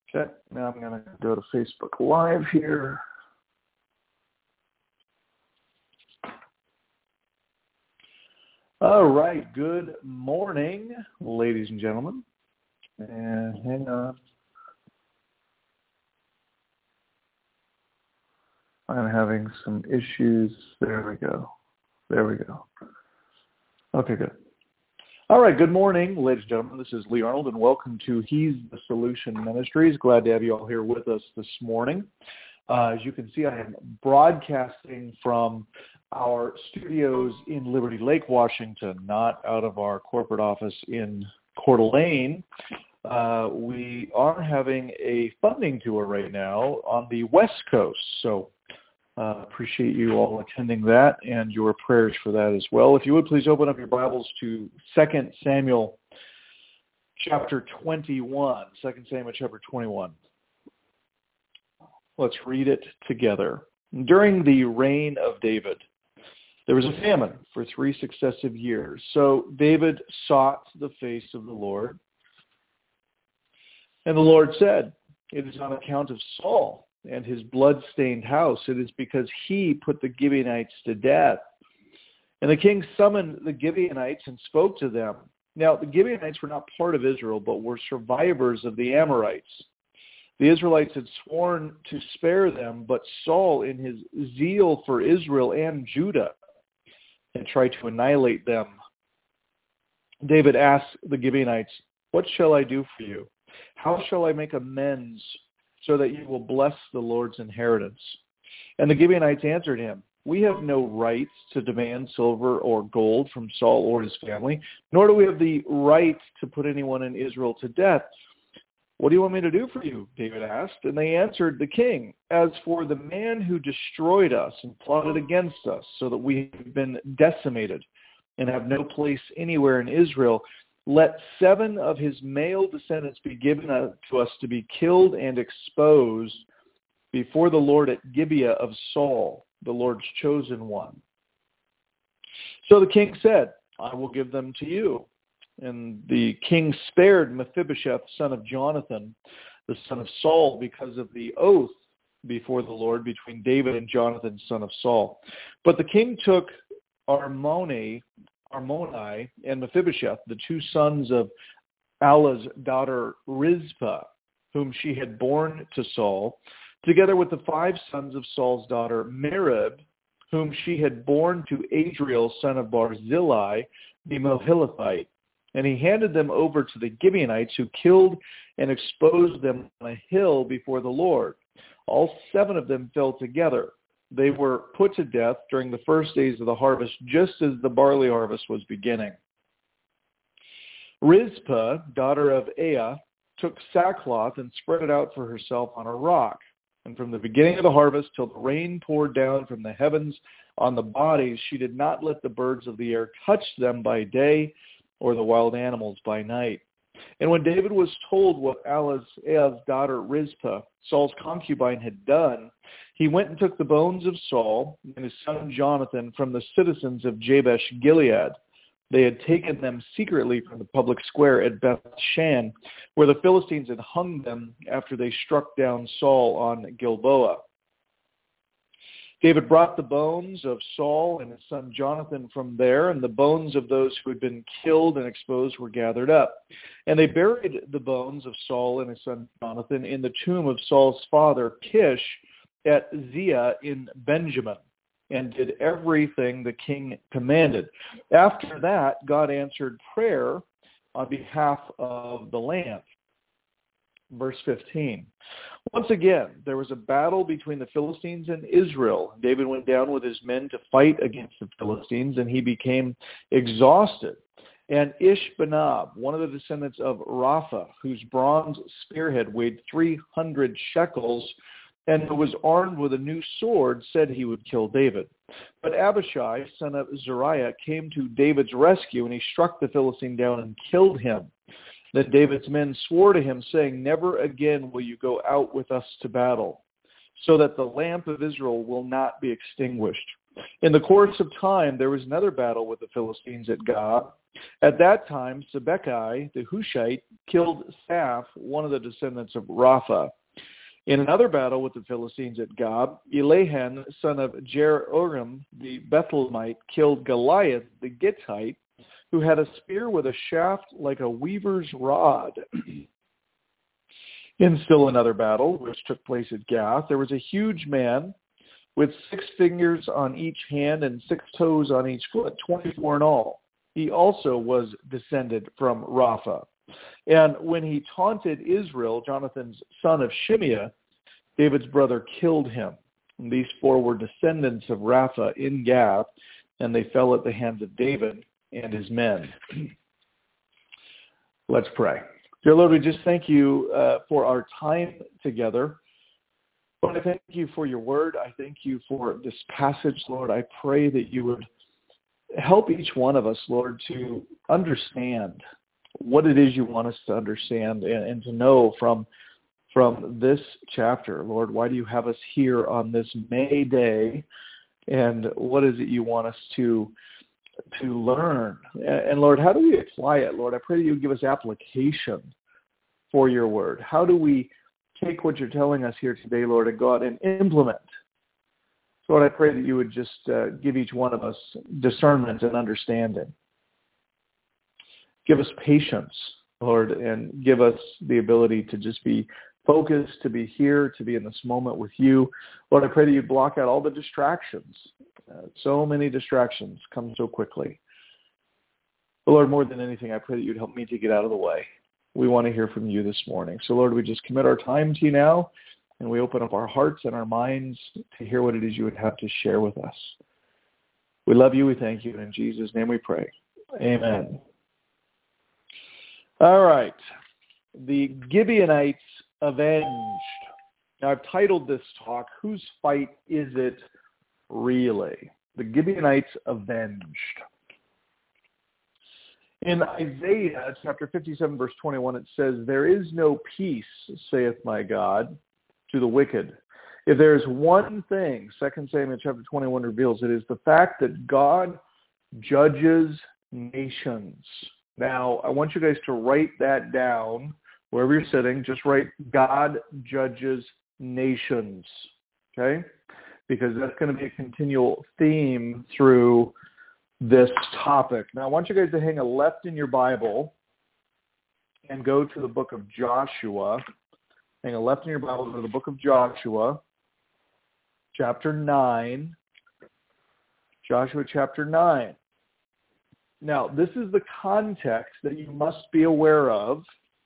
Okay, now I'm going to go to Facebook Live here. All right, good morning, ladies and gentlemen. And hang on. I'm having some issues. There we go. Okay, good. All right, good morning, ladies and gentlemen. This is Lee Arnold, and welcome to He's the Solution Ministries. Glad to have you all here with us this morning. As you can see, I am broadcasting from our studios in Liberty Lake, Washington, not out of our corporate office in Coeur d'Alene. We are having a funding tour right now on the West Coast, so appreciate you all attending that and your prayers for that as well. If you would, please open up your Bibles to 2 Samuel chapter 21. 2 Samuel chapter 21. Let's read it together. During the reign of David, there was a famine for 3 successive years. So David sought the face of the Lord. And the Lord said, "It is on account of Saul and his blood-stained house. It is because he put the Gibeonites to death." And the king summoned the Gibeonites and spoke to them. Now, the Gibeonites were not part of Israel, but were survivors of the Amorites. The Israelites had sworn to spare them, but Saul, in his zeal for Israel and Judah, had tried to annihilate them. David asked the Gibeonites, "What shall I do for you? How shall I make amends so that you will bless the Lord's inheritance?" And the Gibeonites answered him, "We have no right to demand silver or gold from Saul or his family, nor do we have the right to put anyone in Israel to death. What do you want me to do for you?" David asked. And they answered the king, "As for the man who destroyed us and plotted against us, so that we have been decimated and have no place anywhere in Israel, let 7 of his male descendants be given to us to be killed and exposed before the Lord at Gibeah of Saul, the Lord's chosen one." So the king said, "I will give them to you." And the king spared Mephibosheth, son of Jonathan, the son of Saul, because of the oath before the Lord between David and Jonathan, son of Saul. But the king took Armoni, and Mephibosheth, the 2 sons of Allah's daughter Rizpah, whom she had borne to Saul, together with the 5 sons of Saul's daughter Merib, whom she had borne to Adriel, son of Barzillai, the Meholathite. And he handed them over to the Gibeonites, who killed and exposed them on a hill before the Lord. All 7 of them fell together. They were put to death during the first days of the harvest, just as the barley harvest was beginning. Rizpah, daughter of Aiah, took sackcloth and spread it out for herself on a rock. And from the beginning of the harvest till the rain poured down from the heavens on the bodies, she did not let the birds of the air touch them by day, or the wild animals by night. And when David was told what Aiah's daughter Rizpah, Saul's concubine, had done, he went and took the bones of Saul and his son Jonathan from the citizens of Jabesh Gilead. They had taken them secretly from the public square at Beth-shan, where the Philistines had hung them after they struck down Saul on Gilboa. David brought the bones of Saul and his son Jonathan from there, and the bones of those who had been killed and exposed were gathered up. And they buried the bones of Saul and his son Jonathan in the tomb of Saul's father Kish at Zia in Benjamin, and did everything the king commanded. After that, God answered prayer on behalf of the land. Verse 15. Once again, there was a battle between the Philistines and Israel. David went down with his men to fight against the Philistines, and he became exhausted. And Ishbanab, one of the descendants of Rapha, whose bronze spearhead weighed 300 shekels, and who was armed with a new sword, said he would kill David. But Abishai, son of Zeruiah, came to David's rescue, and he struck the Philistine down and killed him. Then David's men swore to him, saying, "Never again will you go out with us to battle, so that the lamp of Israel will not be extinguished." In the course of time, there was another battle with the Philistines at Gob. At that time, Sibbecai, the Hushite, killed Saph, one of the descendants of Rapha. In another battle with the Philistines at Gob, Elihan, son of Jeroham, the Bethlehemite, killed Goliath, the Gittite, who had a spear with a shaft like a weaver's rod. In still another battle, which took place at Gath, there was a huge man with 6 fingers on each hand and 6 toes on each foot, 24 in all. He also was descended from Rapha. And when he taunted Israel, Jonathan's son of Shimeah, David's brother, killed him. And these 4 were descendants of Rapha in Gath, and they fell at the hands of David and his men. Let's pray. Dear Lord, we just thank you for our time together. Lord, I thank you for your word. I thank you for this passage, Lord. I pray that you would help each one of us, Lord, to understand what it is you want us to understand and to know from this chapter. Lord, why do you have us here on this May Day, and what is it you want us to learn? And Lord, how do we apply it? Lord, I pray that you give us application for your word. How do we take what you're telling us here today, Lord, and go out and implement? So Lord, I pray that you would just give each one of us discernment and understanding. Give us patience, Lord, and give us the ability to just be focused, to be here, to be in this moment with you. Lord, I pray that you block out all the distractions. So many distractions come so quickly. But Lord, more than anything, I pray that you'd help me to get out of the way. We want to hear from you this morning. So Lord, we just commit our time to you now, and we open up our hearts and our minds to hear what it is you would have to share with us. We love you. We thank you. And in Jesus' name we pray. Amen. All right. The Gibeonites avenged. Now, I've titled this talk, Whose Fight Is It Really? The Gibeonites avenged. In Isaiah chapter 57, verse 21, it says, "There is no peace, saith my God, to the wicked." If there is one thing, 2 Samuel chapter 21 reveals, it is the fact that God judges nations. Now, I want you guys to write that down wherever you're sitting. Just write, God judges nations, okay? Because that's going to be a continual theme through this topic. Now, I want you guys to hang a left in your Bible and go to the book of Joshua. Hang a left in your Bible, go to the book of Joshua, chapter 9. Joshua chapter 9. Now, this is the context that you must be aware of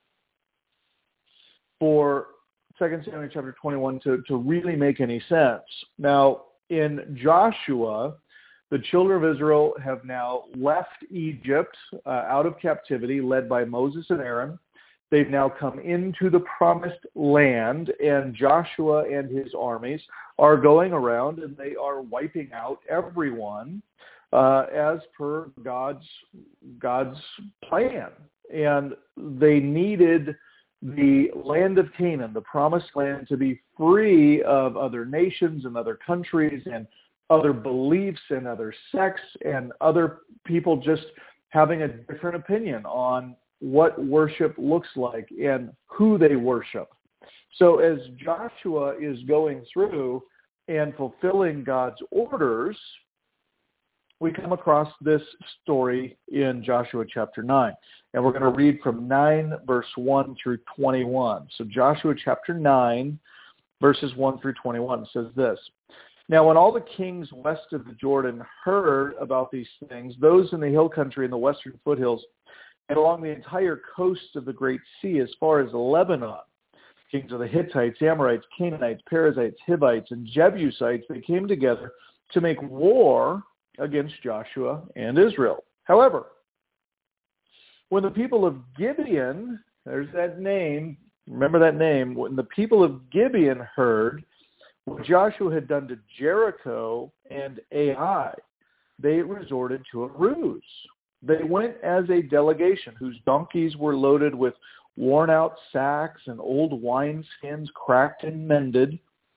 for 2 Samuel chapter 21 to really make any sense. Now, in Joshua, the children of Israel have now left Egypt out of captivity, led by Moses and Aaron. They've now come into the promised land, and Joshua and his armies are going around, and they are wiping out everyone as per God's plan. And they needed the land of Canaan, the promised land, to be free of other nations and other countries and other beliefs and other sects and other people just having a different opinion on what worship looks like and who they worship. So as Joshua is going through and fulfilling God's orders, we come across this story in Joshua chapter 9. And we're going to read from 9, verse 1 through 21. So Joshua chapter 9, verses 1 through 21 says this. Now, when all the kings west of the Jordan heard about these things, those in the hill country and the western foothills, and along the entire coast of the Great Sea as far as Lebanon, kings of the Hittites, Amorites, Canaanites, Perizzites, Hivites, and Jebusites, they came together to make war against Joshua and Israel. However, when the people of Gibeon, there's that name, remember that name, when the people of Gibeon heard what Joshua had done to Jericho and Ai, they resorted to a ruse. They went as a delegation whose donkeys were loaded with worn-out sacks and old wineskins cracked and mended.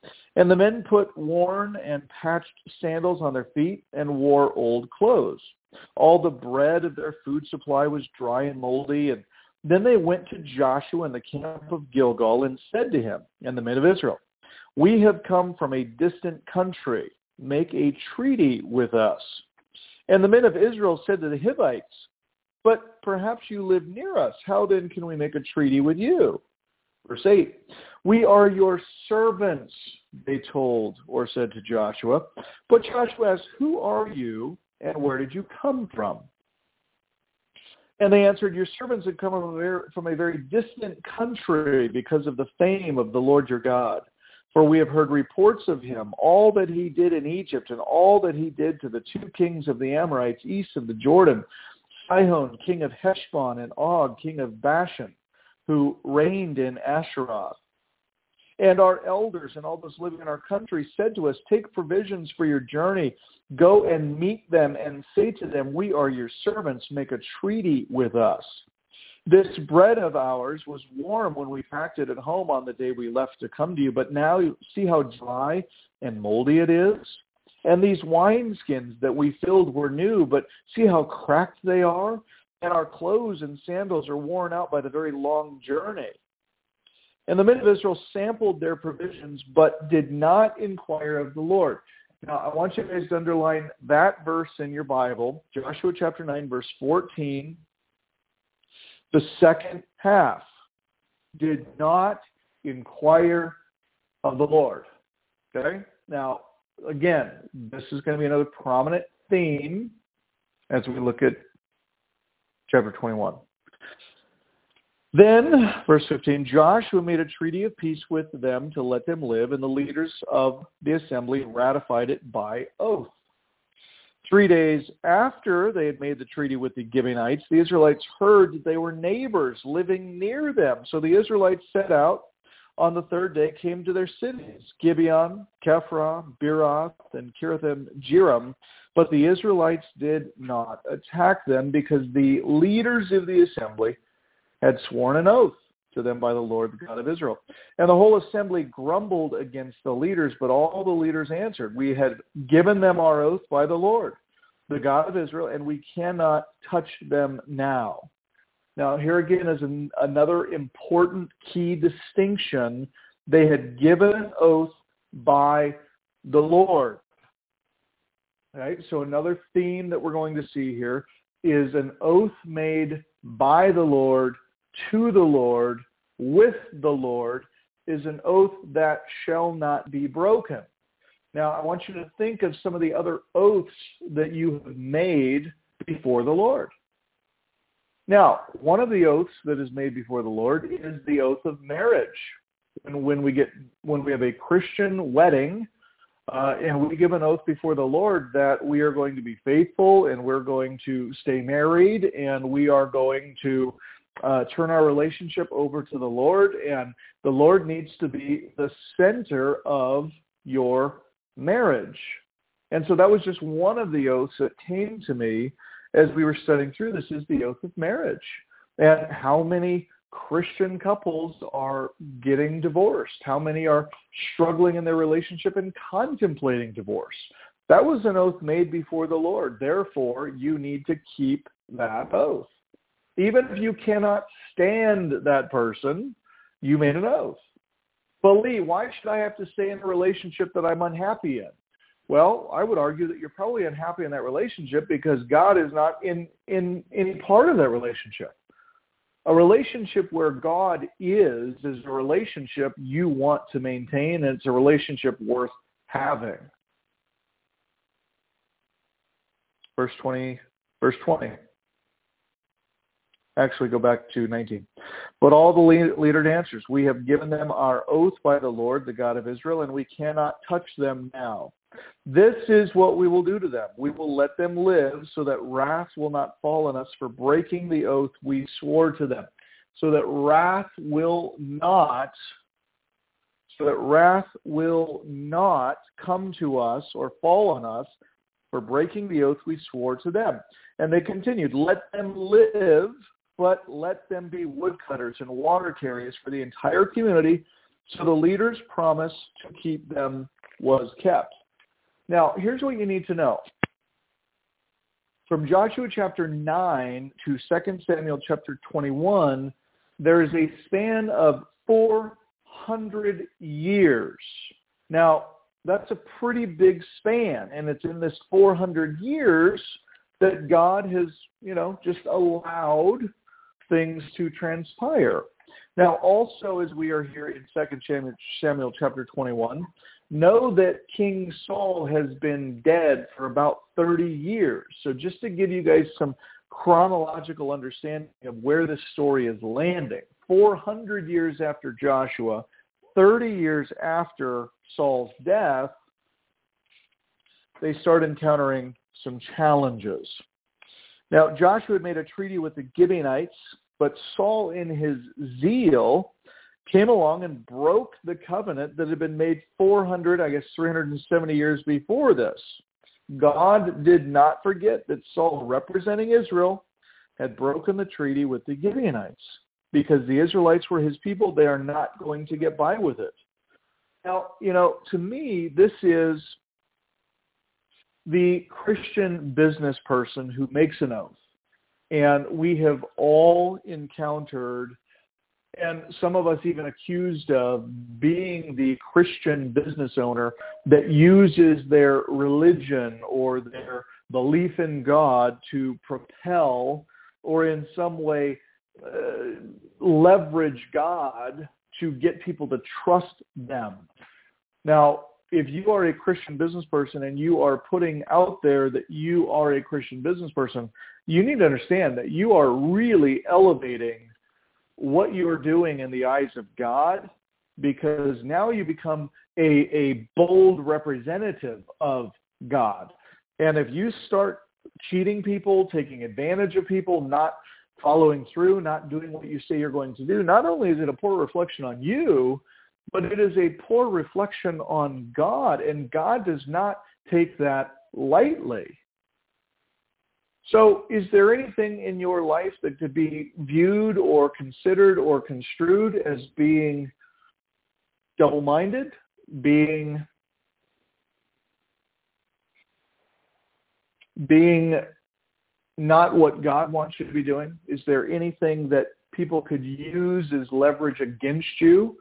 And the men put worn and patched sandals on their feet and wore old clothes. All the bread of their food supply was dry and moldy. And then they went to Joshua in the camp of Gilgal and said to him and the men of Israel, "We have come from a distant country. Make a treaty with us." And the men of Israel said to the Hivites, "But perhaps you live near us. How then can we make a treaty with you?" Verse 8, "We are your servants," they told or said to Joshua. But Joshua asked, "Who are you and where did you come from?" And they answered, "Your servants have come from a very distant country because of the fame of the Lord your God. For we have heard reports of him, all that he did in Egypt and all that he did to the two kings of the Amorites east of the Jordan, Sihon, king of Heshbon, and Og, king of Bashan, who reigned in Asheroth. And our elders and all those living in our country said to us, 'Take provisions for your journey. Go and meet them and say to them, we are your servants. Make a treaty with us. This bread of ours was warm when we packed it at home on the day we left to come to you, but now you see how dry and moldy it is. And these wineskins that we filled were new, but see how cracked they are? And our clothes and sandals are worn out by the very long journey.' And the men of Israel sampled their provisions, but did not inquire of the Lord." Now, I want you guys to underline that verse in your Bible, Joshua chapter 9, verse 14. The second half, did not inquire of the Lord. Okay? Now, again, this is going to be another prominent theme as we look at chapter 21. Then, verse 15, Joshua made a treaty of peace with them to let them live, and the leaders of the assembly ratified it by oath. 3 days after they had made the treaty with the Gibeonites, the Israelites heard that they were neighbors living near them. So the Israelites set out on the third day, came to their cities, Gibeon, Kephra, Beeroth, and Kiriath-jearim. But the Israelites did not attack them because the leaders of the assembly had sworn an oath to them by the Lord, the God of Israel. And the whole assembly grumbled against the leaders, but all the leaders answered, "We had given them our oath by the Lord, the God of Israel, and we cannot touch them now." Now, here again is another important key distinction. They had given an oath by the Lord. Right? So another theme that we're going to see here is an oath made by the Lord, to the Lord, with the Lord, is an oath that shall not be broken. Now, I want you to think of some of the other oaths that you have made before the Lord. Now, one of the oaths that is made before the Lord is the oath of marriage. And when we have a Christian wedding, and we give an oath before the Lord that we are going to be faithful and we're going to stay married and we are going to turn our relationship over to the Lord, and the Lord needs to be the center of your marriage. And so that was just one of the oaths that came to me as we were studying through this, is the oath of marriage. And how many Christian couples are getting divorced? How many are struggling in their relationship and contemplating divorce? That was an oath made before the Lord. Therefore, you need to keep that oath. Even if you cannot stand that person, you made an oath. But Lee, why should I have to stay in a relationship that I'm unhappy in? Well, I would argue that you're probably unhappy in that relationship because God is not in any part of that relationship. A relationship where God is a relationship you want to maintain, and it's a relationship worth having. Verse 20. Actually, go back to 19. But all the leader answers, "We have given them our oath by the Lord, the God of Israel, and we cannot touch them now. This is what we will do to them. We will let them live so that wrath will not fall on us for breaking the oath we swore to them." So that wrath will not come to us or fall on us for breaking the oath we swore to them. And they continued, "Let them live, but let them be woodcutters and water carriers for the entire community So the leader's promise to keep them was kept. Now, here's what you need to know. From Joshua chapter 9 to 2 Samuel chapter 21, there is a span of 400 years. Now, that's a pretty big span, and it's in this 400 years that God has, just allowed things to transpire. Now, also, as we are here in 2 Samuel chapter 21, know that King Saul has been dead for about 30 years. So just to give you guys some chronological understanding of where this story is landing, 400 years after Joshua, 30 years after Saul's death, they start encountering some challenges. Now, Joshua had made a treaty with the Gibeonites, but Saul, in his zeal, came along and broke the covenant that had been made 370 years before this. God did not forget that Saul, representing Israel, had broken the treaty with the Gibeonites. Because the Israelites were his people, they are not going to get by with it. Now, to me, this is the Christian business person who makes an oath. And we have all encountered, and some of us even accused of, being the Christian business owner that uses their religion or their belief in God to propel or in some way leverage God to get people to trust them. Now, if you are a Christian business person and you are putting out there that you are a Christian business person, you need to understand that you are really elevating what you're doing in the eyes of God, because now you become a bold representative of God. And if you start cheating people, taking advantage of people, not following through, not doing what you say you're going to do, not only is it a poor reflection on you, but it is a poor reflection on God, and God does not take that lightly. So is there anything in your life that could be viewed or considered or construed as being double-minded, being not what God wants you to be doing? Is there anything that people could use as leverage against you?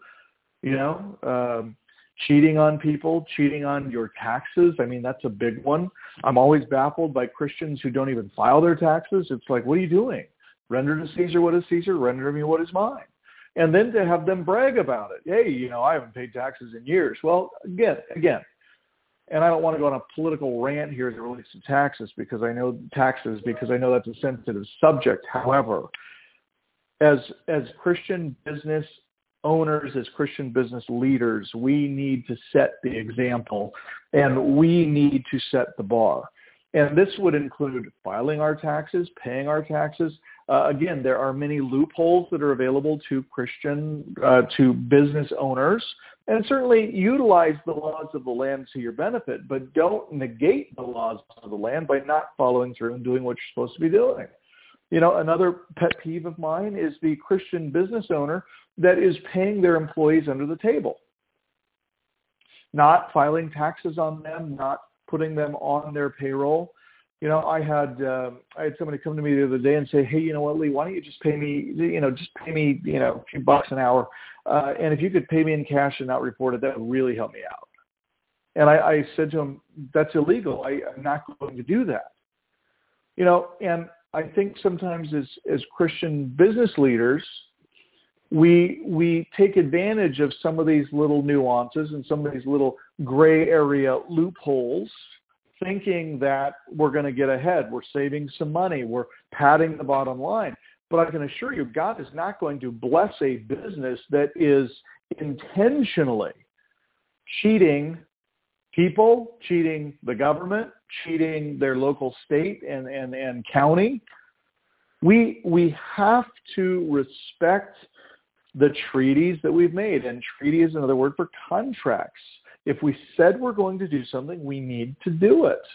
Cheating on people, cheating on your taxes. I mean, that's a big one. I'm always baffled by Christians who don't even file their taxes. It's like, what are you doing? Render to Caesar what is Caesar, render to me what is mine. And then to have them brag about it. Hey, I haven't paid taxes in years. Well, again, and I don't want to go on a political rant here as it relates to taxes because I know that's a sensitive subject. However, as Christian business owners, as Christian business leaders, we need to set the example and we need to set the bar. And this would include filing our taxes, paying our taxes. Again, there are many loopholes that are available to to business owners, and certainly utilize the laws of the land to your benefit, but don't negate the laws of the land by not following through and doing what you're supposed to be doing. Another pet peeve of mine is the Christian business owner that is paying their employees under the table, not filing taxes on them, not putting them on their payroll. I had somebody come to me the other day and say, hey, you know what, Lee, why don't you just pay me, a few bucks an hour. And if you could pay me in cash and not report it, that would really help me out. And I said to him, that's illegal. I'm not going to do that. And I think sometimes as Christian business leaders, we take advantage of some of these little nuances and some of these little gray area loopholes, thinking that we're going to get ahead. We're saving some money. We're padding the bottom line. But I can assure you, God is not going to bless a business that is intentionally cheating people, cheating the government, cheating their local state and county. We have to respect the treaties that we've made. And treaty is another word for contracts. If we said we're going to do something, we need to do it.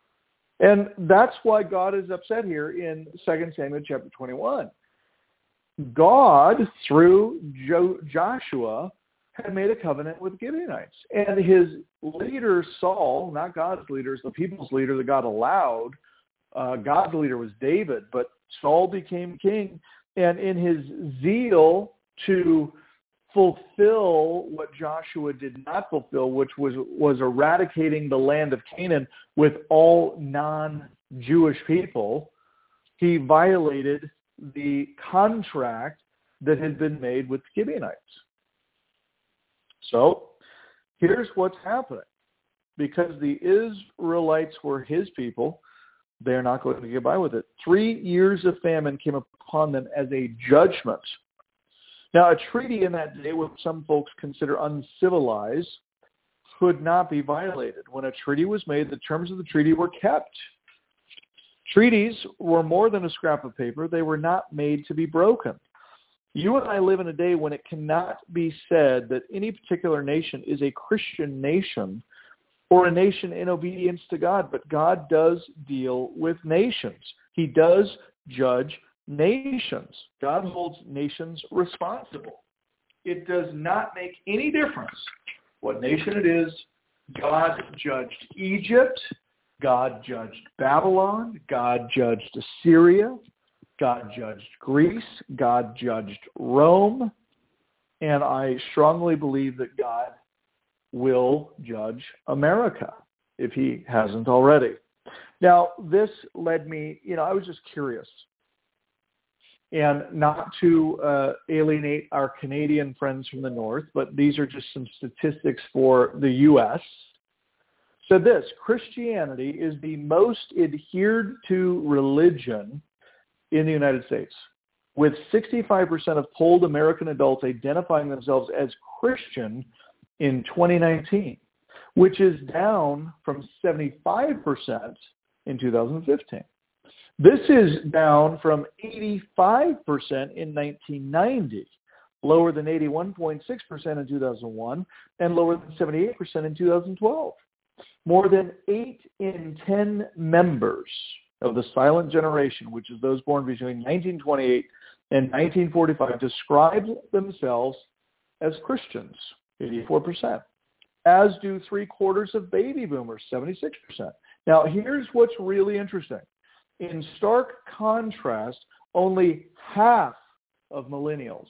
And that's why God is upset here in 2 Samuel chapter 21. God, through Joshua, had made a covenant with the Gibeonites. And his leader, Saul, not God's leaders, the people's leader that God allowed, God's leader was David, but Saul became king. And in his zeal to fulfill what Joshua did not fulfill, which was eradicating the land of Canaan with all non-Jewish people, he violated the contract that had been made with the Gibeonites. So here's what's happening. Because the Israelites were his people, they're not going to get by with it. 3 years of famine came upon them as a judgment. Now, a treaty in that day, which some folks consider uncivilized, could not be violated. When a treaty was made, the terms of the treaty were kept. Treaties were more than a scrap of paper. They were not made to be broken. You and I live in a day when it cannot be said that any particular nation is a Christian nation or a nation in obedience to God, but God does deal with nations. He does judge nations. God holds nations responsible. It does not make any difference what nation it is. God judged Egypt. God judged Babylon. God judged Assyria. God judged Greece. God judged Rome. And I strongly believe that God will judge America if he hasn't already. Now, this led me, I was just curious. And not to alienate our Canadian friends from the North, but these are just some statistics for the U.S. So this, Christianity is the most adhered to religion in the United States, with 65% of polled American adults identifying themselves as Christian in 2019, which is down from 75% in 2015. This is down from 85% in 1990, lower than 81.6% in 2001, and lower than 78% in 2012. More than 8 in 10 members of the silent generation, which is those born between 1928 and 1945, described themselves as Christians, 84%, as do 3/4 of baby boomers, 76%. Now, here's what's really interesting. In stark contrast, only half of millennials,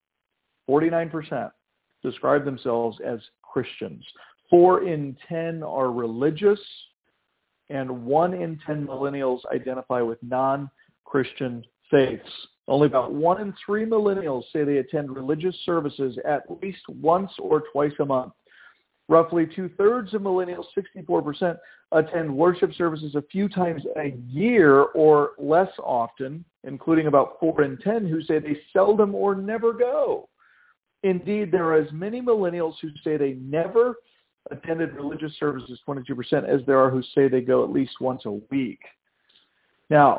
49%, describe themselves as Christians. 4 in 10 are religious, and 1 in 10 millennials identify with non-Christian faiths. Only about 1 in 3 millennials say they attend religious services at least once or twice a month. Roughly 2/3 of millennials, 64%, attend worship services a few times a year or less often, including about 4 in 10 who say they seldom or never go. Indeed, there are as many millennials who say they never attended religious services, 22%, as there are who say they go at least once a week. Now,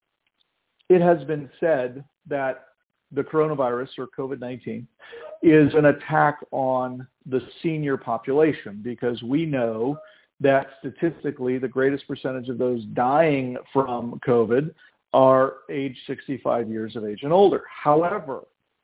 it has been said that the coronavirus, or COVID-19, is an attack on the senior population, because we know that statistically the greatest percentage of those dying from COVID are age 65 years of age and older. However,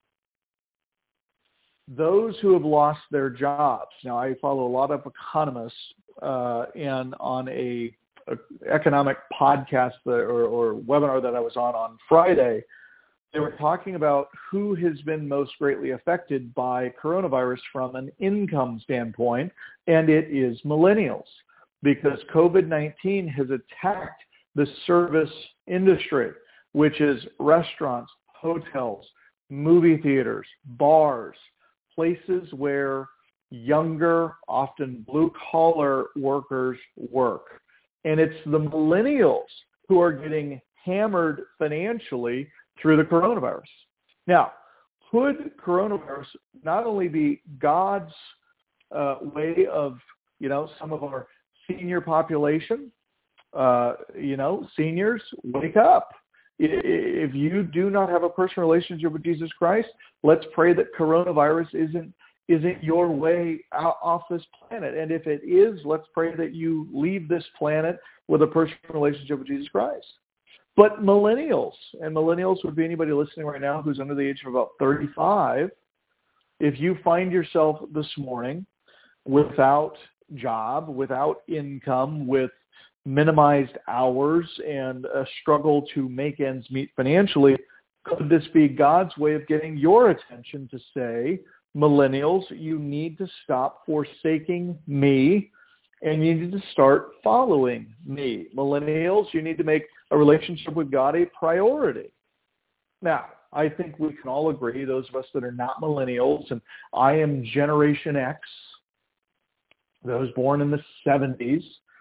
those who have lost their jobs, now I follow a lot of economists, and on a economic podcast or webinar that I was on Friday, they were talking about who has been most greatly affected by coronavirus from an income standpoint, and it is millennials, because COVID-19 has attacked the service industry, which is restaurants, hotels, movie theaters, bars, places where younger, often blue-collar workers work. And it's the millennials who are getting hammered financially through the coronavirus. Now, could coronavirus not only be God's way of, some of our senior population, seniors, wake up. If you do not have a personal relationship with Jesus Christ, let's pray that coronavirus isn't your way out off this planet. And if it is, let's pray that you leave this planet with a personal relationship with Jesus Christ. But millennials, and millennials would be anybody listening right now who's under the age of about 35, if you find yourself this morning without job, without income, with minimized hours and a struggle to make ends meet financially, could this be God's way of getting your attention to say, millennials, you need to stop forsaking me and you need to start following me. Millennials, you need to make a relationship with God a priority. Now, I think we can all agree, those of us that are not millennials, and I am Generation X, those born in the 70s,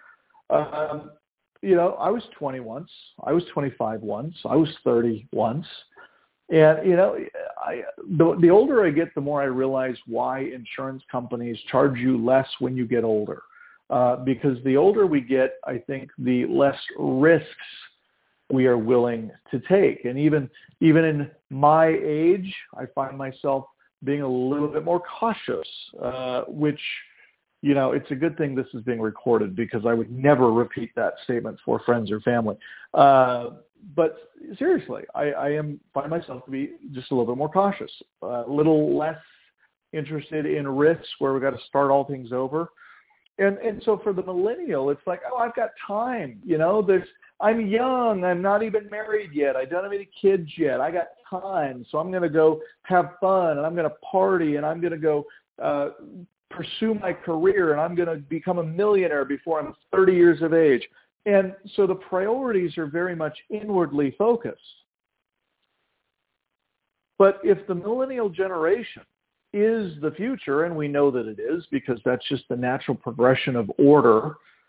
I was 20 once, I was 25 once, I was 30 once. And, the older I get, the more I realize why insurance companies charge you less when you get older. Because the older we get, I think the less risks we are willing to take. And even in my age, I find myself being a little bit more cautious, which, it's a good thing this is being recorded because I would never repeat that statement for friends or family. But seriously, I find myself to be just a little bit more cautious, a little less interested in risks where we've got to start all things over. And so for the millennial, it's like, I've got time. I'm young. I'm not even married yet. I don't have any kids yet. I got time. So I'm going to go have fun and I'm going to party and I'm going to go pursue my career and I'm going to become a millionaire before I'm 30 years of age. And so the priorities are very much inwardly focused. But if the millennial generation is the future, and we know that it is because that's just the natural progression of order,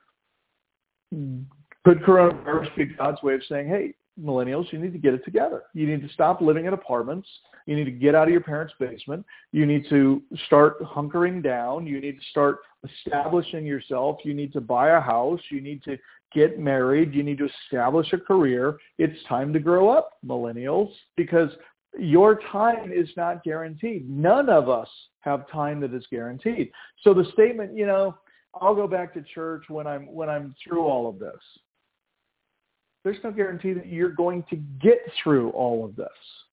could coronavirus be God's way of saying, hey, millennials, you need to get it together. You need to stop living in apartments. You need to get out of your parents' basement. You need to start hunkering down. You need to start establishing yourself. You need to buy a house. You need to get married. You need to establish a career. It's time to grow up, millennials, because your time is not guaranteed. None of us have time that is guaranteed. So the statement, I'll go back to church when I'm through all of this. There's no guarantee that you're going to get through all of this.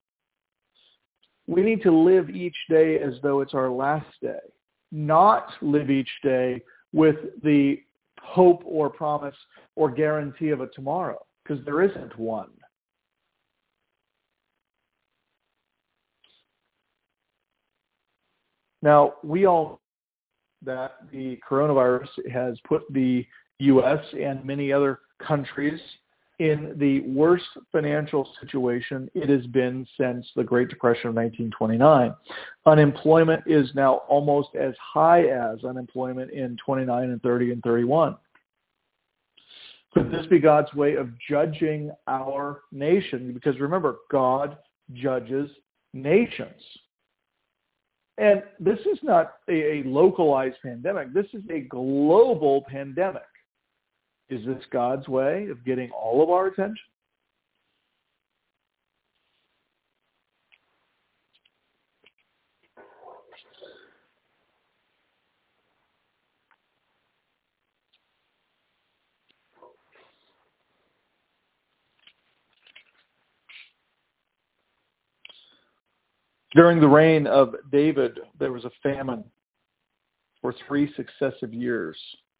We need to live each day as though it's our last day, not live each day with the hope or promise or guarantee of a tomorrow, because there isn't one. Now, we all know that the coronavirus has put the U.S. and many other countries in the worst financial situation it has been since the Great Depression of 1929. Unemployment is now almost as high as unemployment in 29 and 30 and 31. Could this be God's way of judging our nation? Because remember, God judges nations. And this is not a localized pandemic. This is a global pandemic. Is this God's way of getting all of our attention? During the reign of David, there was a famine for 3 successive years.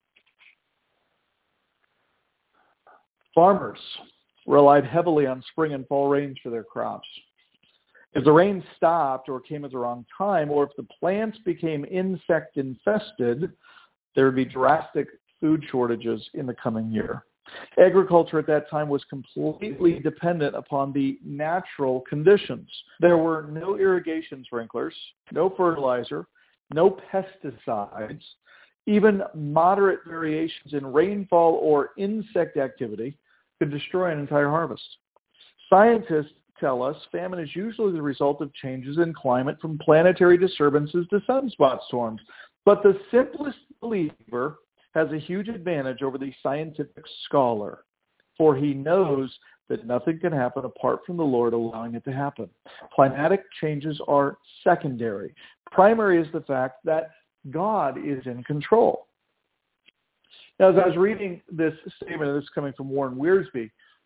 Farmers relied heavily on spring and fall rains for their crops. If the rain stopped or came at the wrong time, or if the plants became insect infested, there would be drastic food shortages in the coming year. Agriculture at that time was completely dependent upon the natural conditions. There were no irrigation sprinklers, no fertilizer, no pesticides. Even moderate variations in rainfall or insect activity could destroy an entire harvest. Scientists tell us famine is usually the result of changes in climate from planetary disturbances to sunspot storms. But the simplest believer has a huge advantage over the scientific scholar, for he knows that nothing can happen apart from the Lord allowing it to happen. Climatic changes are secondary. Primary is the fact that God is in control. Now, as I was reading this statement, and this is coming from Warren Wiersbe,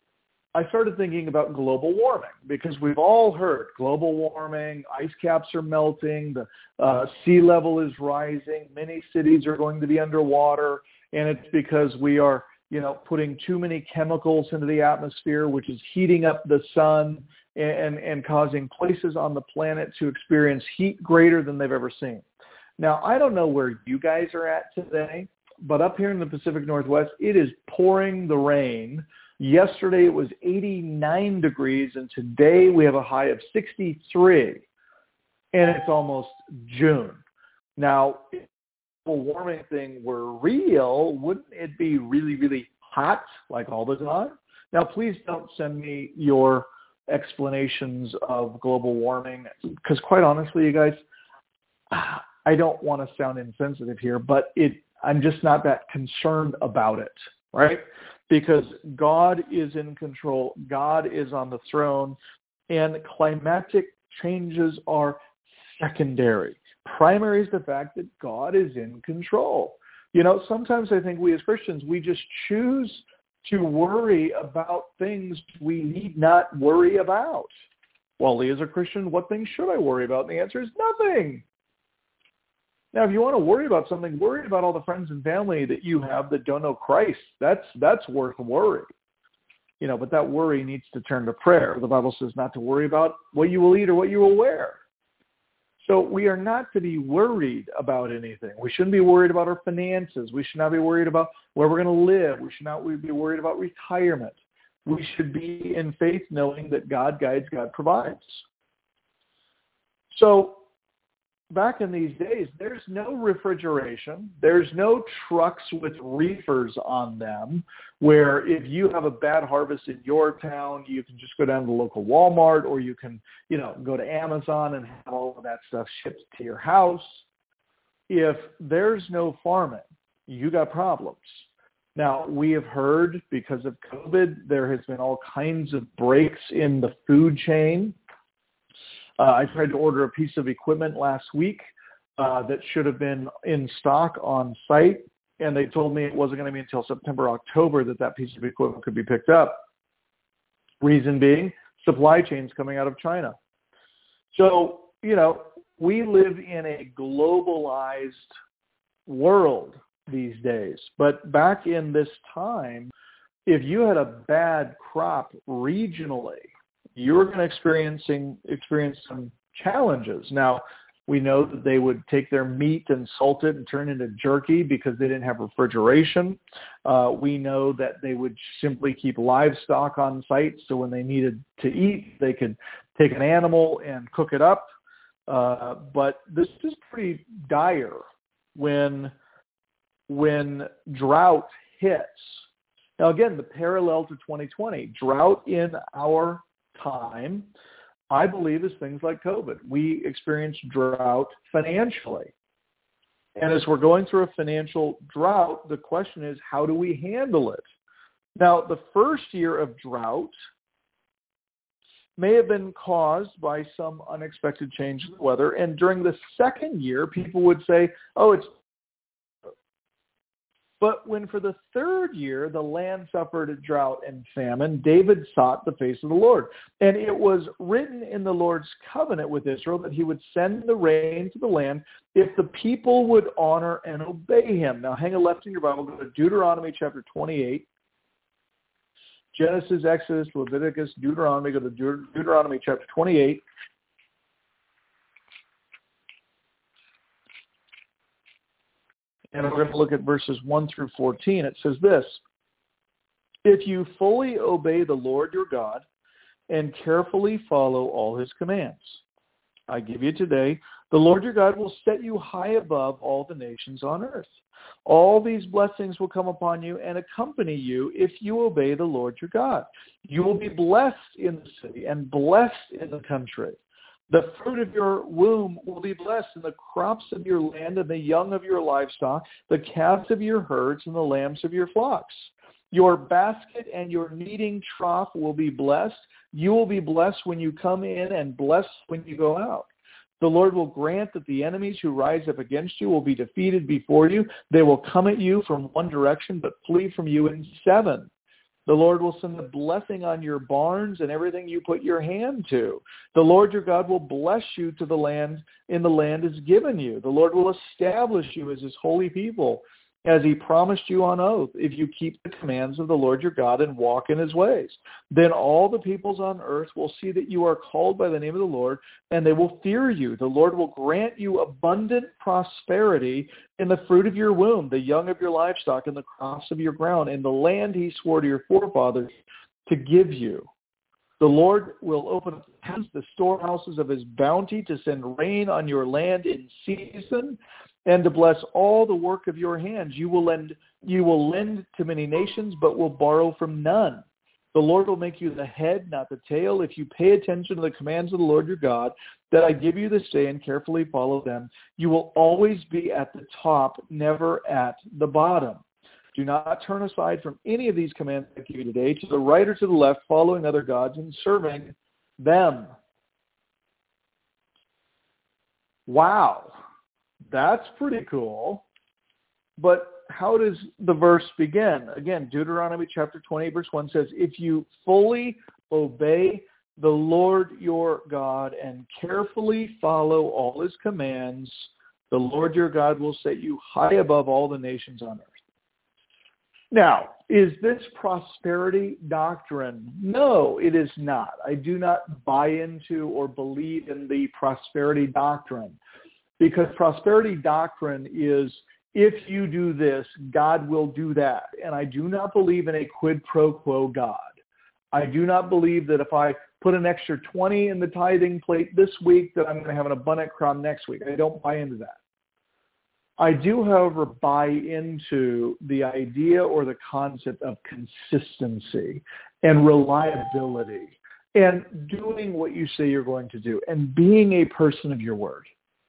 I started thinking about global warming, because we've all heard global warming, ice caps are melting, the sea level is rising, many cities are going to be underwater, and it's because we are, putting too many chemicals into the atmosphere, which is heating up the sun and causing places on the planet to experience heat greater than they've ever seen. Now, I don't know where you guys are at today, but up here in the Pacific Northwest, it is pouring the rain. Yesterday it was 89 degrees, and today we have a high of 63, and it's almost June. Now, if the warming thing were real, wouldn't it be really, really hot like all the time? Now, please don't send me your explanations of global warming, because quite honestly, you guys, I don't want to sound insensitive here, but I'm just not that concerned about it, right? Because God is in control. God is on the throne, and climatic changes are secondary. Primary is the fact that God is in control. Sometimes I think we as Christians, we just choose to worry about things we need not worry about. Well, Lee, as a Christian, what things should I worry about? And the answer is nothing. Now, if you want to worry about something, worry about all the friends and family that you have that don't know Christ. That's worth worry. But that worry needs to turn to prayer. The Bible says not to worry about what you will eat or what you will wear. So we are not to be worried about anything. We shouldn't be worried about our finances. We should not be worried about where we're going to live. We should not be worried about retirement. We should be in faith knowing that God guides, God provides. So back in these days, there's no refrigeration. There's no trucks with reefers on them where if you have a bad harvest in your town, you can just go down to the local Walmart, or you can, go to Amazon and have all of that stuff shipped to your house. If there's no farming, you got problems. Now, we have heard because of COVID, there has been all kinds of breaks in the food chain. I tried to order a piece of equipment last week that should have been in stock on site, and they told me it wasn't going to be until September, October that piece of equipment could be picked up. Reason being, supply chains coming out of China. So, we live in a globalized world these days. But back in this time, if you had a bad crop regionally, you were going to experience some challenges. Now, we know that they would take their meat and salt it and turn it into jerky because they didn't have refrigeration. We know that they would simply keep livestock on site, so when they needed to eat, they could take an animal and cook it up. But this is pretty dire when drought hits. Now, again, the parallel to 2020, drought in our time, I believe, is things like COVID. We experienced drought financially. And as we're going through a financial drought, the question is, how do we handle it? Now, the first year of drought may have been caused by some unexpected change in the weather. And during the second year, people would say, it's... But when for the third year the land suffered a drought and famine, David sought the face of the Lord. And it was written in the Lord's covenant with Israel that he would send the rain to the land if the people would honor and obey him. Now hang a left in your Bible, go to Deuteronomy chapter 28. Genesis, Exodus, Leviticus, Deuteronomy, go to Deuteronomy chapter 28. And we're going to look at verses 1 through 14. It says this: If you fully obey the Lord your God and carefully follow all his commands, I give you today, the Lord your God will set you high above all the nations on earth. All these blessings will come upon you and accompany you if you obey the Lord your God. You will be blessed in the city and blessed in the country. The fruit of your womb will be blessed, and the crops of your land and the young of your livestock, the calves of your herds and the lambs of your flocks. Your basket and your kneading trough will be blessed. You will be blessed when you come in and blessed when you go out. The Lord will grant that the enemies who rise up against you will be defeated before you. They will come at you from one direction, but flee from you in seven. The Lord will send a blessing on your barns and everything you put your hand to. The Lord your God will bless you to the land in the land is given you. The Lord will establish you as his holy people, as he promised you on oath, if you keep the commands of the Lord your God and walk in his ways. Then all the peoples on earth will see that you are called by the name of the Lord, and they will fear you. The Lord will grant you abundant prosperity in the fruit of your womb, the young of your livestock, and the crops of your ground, in the land he swore to your forefathers to give you. The Lord will open up the storehouses of his bounty to send rain on your land in season, and to bless all the work of your hands. You will lend to many nations, but will borrow from none. The Lord will make you the head, not the tail, if you pay attention to the commands of the Lord your God that I give you this day and carefully follow them. You will always be at the top, never at the bottom. Do not turn aside from any of these commands I give you today, to the right or to the left, following other gods and serving them. Wow. That's pretty cool. But how does the verse begin? Again, Deuteronomy chapter 20, verse 1 says, if you fully obey the Lord your God and carefully follow all his commands, the Lord your God will set you high above all the nations on earth. Now, is this prosperity doctrine? No, it is not. I do not buy into or believe in the prosperity doctrine. Because prosperity doctrine is, if you do this, God will do that. And I do not believe in a quid pro quo God. I do not believe that if I put an extra 20 in the tithing plate this week, that I'm going to have an abundant crop next week. I don't buy into that. I do, however, buy into the idea or the concept of consistency and reliability and doing what you say you're going to do and being a person of your word.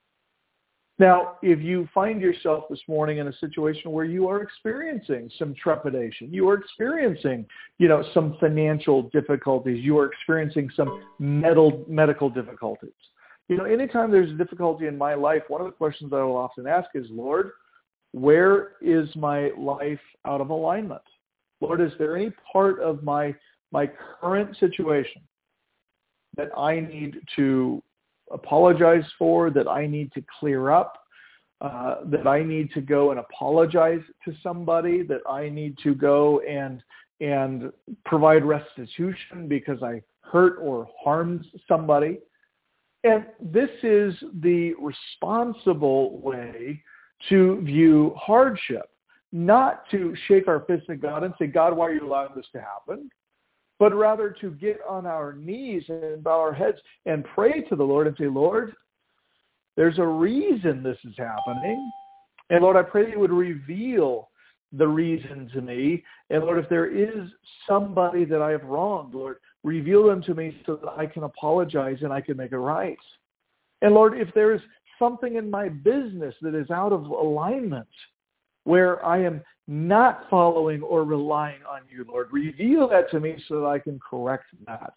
Now, if you find yourself this morning in a situation where you are experiencing some trepidation, you are experiencing, some financial difficulties, you are experiencing some medical difficulties. Anytime there's a difficulty in my life, one of the questions I will often ask is, Lord, where is my life out of alignment? Lord, is there any part of my current situation that I need to apologize for, that I need to clear up, that I need to go and apologize to somebody, that I need to go and provide restitution because I hurt or harmed somebody? And this is the responsible way to view hardship, not to shake our fist at God and say, God, why are you allowing this to happen? But rather to get on our knees and bow our heads and pray to the Lord and say, Lord, there's a reason this is happening. And Lord, I pray that you would reveal the reason to me. And Lord, if there is somebody that I have wronged, Lord, reveal them to me so that I can apologize and I can make it right. And Lord, if there is something in my business that is out of alignment, where I am not following or relying on you, Lord, reveal that to me so that I can correct that.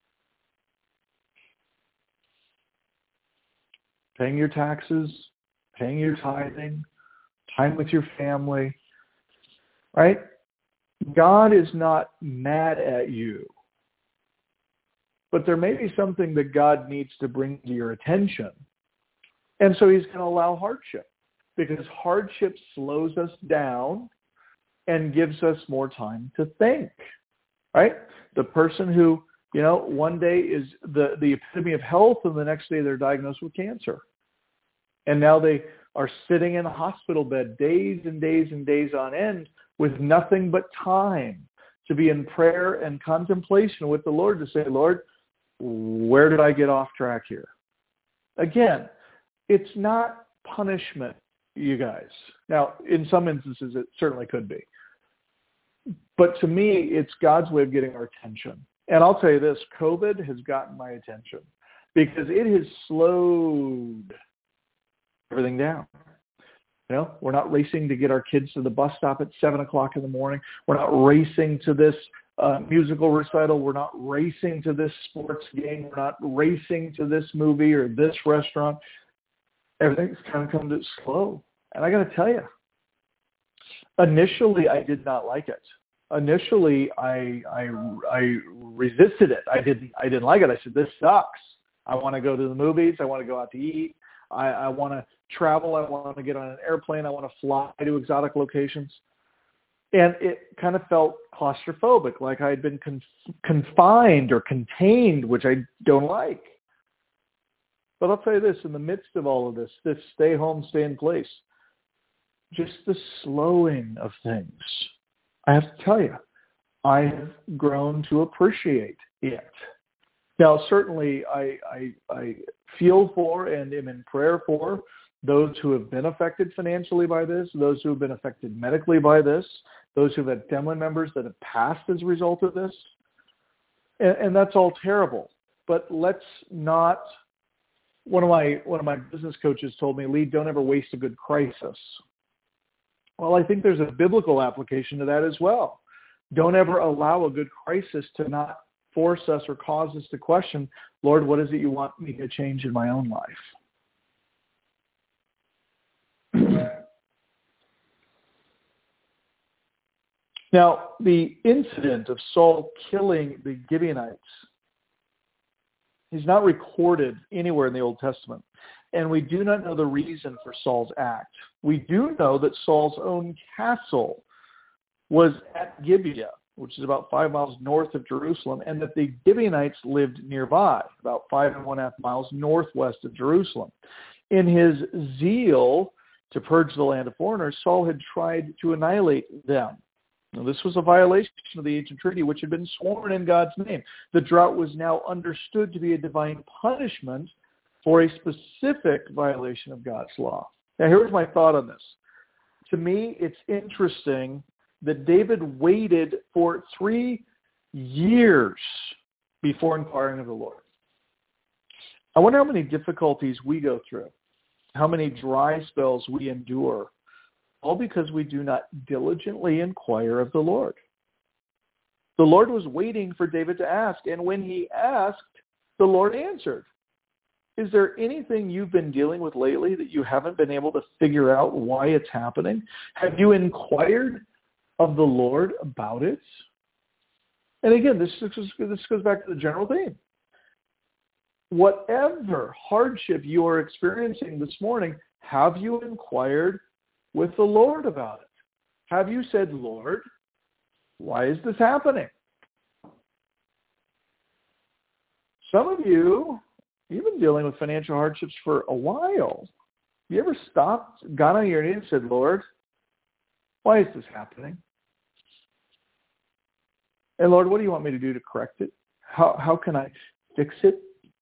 Paying your taxes, paying your tithing, time with your family, right? God is not mad at you. But there may be something that God needs to bring to your attention. And so he's going to allow hardship, because hardship slows us down and gives us more time to think, right? The person who, one day is the epitome of health and the next day they're diagnosed with cancer. And now they are sitting in a hospital bed days and days and days on end with nothing but time to be in prayer and contemplation with the Lord to say, Lord, where did I get off track here? Again, it's not punishment, you guys. Now, in some instances, it certainly could be. But to me, it's God's way of getting our attention. And I'll tell you this, COVID has gotten my attention because it has slowed everything down. We're not racing to get our kids to the bus stop at 7 o'clock in the morning. We're not racing to this musical recital. We're not racing to this sports game. We're not racing to this movie or this restaurant. Everything's kind of come to slow. And I got to tell you, initially I did not like it. initially I resisted it. I didn't like it. I said, this sucks. I want to go to the movies. I want to go out to eat. I want to travel. I want to get on an airplane. I want to fly to exotic locations. And it kind of felt claustrophobic, like I had been confined or contained, which I don't like. But I'll tell you this, in the midst of all of this stay home, stay in place, just the slowing of things, I have to tell you, I have grown to appreciate it. Now, certainly I feel for and am in prayer for those who have been affected financially by this, those who have been affected medically by this, those who have had family members that have passed as a result of this. And that's all terrible. But let's not, one of my business coaches told me, Lee, don't ever waste a good crisis. Well, I think there's a biblical application to that as well. Don't ever allow a good crisis to not force us or cause us to question, Lord, what is it you want me to change in my own life? Now, the incident of Saul killing the Gibeonites is not recorded anywhere in the Old Testament, and we do not know the reason for Saul's act. We do know that Saul's own castle was at Gibeah, which is about 5 miles north of Jerusalem, and that the Gibeonites lived nearby, about 5.5 miles northwest of Jerusalem. In his zeal to purge the land of foreigners, Saul had tried to annihilate them. Now, this was a violation of the ancient treaty, which had been sworn in God's name. The drought was now understood to be a divine punishment for a specific violation of God's law. Now, here's my thought on this. To me, it's interesting that David waited for 3 years before inquiring of the Lord. I wonder how many difficulties we go through, how many dry spells we endure, all because we do not diligently inquire of the Lord. The Lord was waiting for David to ask, and when he asked, the Lord answered. Is there anything you've been dealing with lately that you haven't been able to figure out why it's happening? Have you inquired of the Lord about it? And again, this goes back to the general theme. Whatever hardship you are experiencing this morning, have you inquired with the Lord about it? Have you said, Lord, why is this happening? Some of you, you've been dealing with financial hardships for a while. You ever stopped, got on your knees and said, Lord, why is this happening? And Lord, what do you want me to do to correct it? How can I fix it?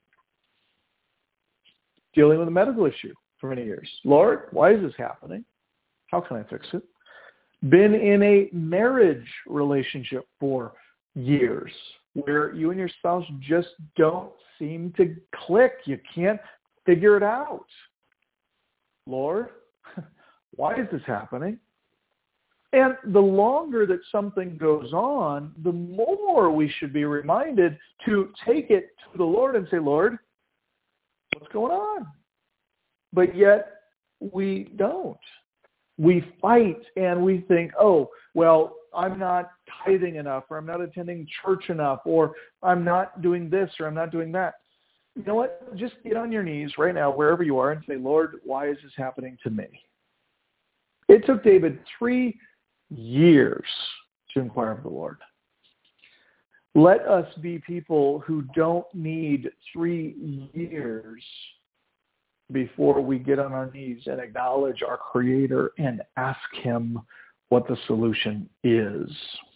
Dealing with a medical issue for many years. Lord, why is this happening? How can I fix it? Been in a marriage relationship for years where you and your spouse just don't seem to click. You can't figure it out. Lord, why is this happening? And the longer that something goes on, the more we should be reminded to take it to the Lord and say, Lord, what's going on? But yet we don't. We fight and we think, oh, well, I'm not tithing enough, or I'm not attending church enough, or I'm not doing this, or I'm not doing that. You know what? Just get on your knees right now, wherever you are, and say, Lord, why is this happening to me? It took David 3 years to inquire of the Lord. Let us be people who don't need 3 years before we get on our knees and acknowledge our Creator and ask Him what the solution is.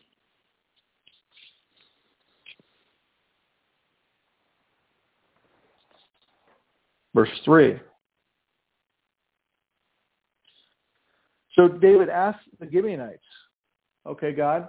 Verse 3. So David asked the Gibeonites, okay, God,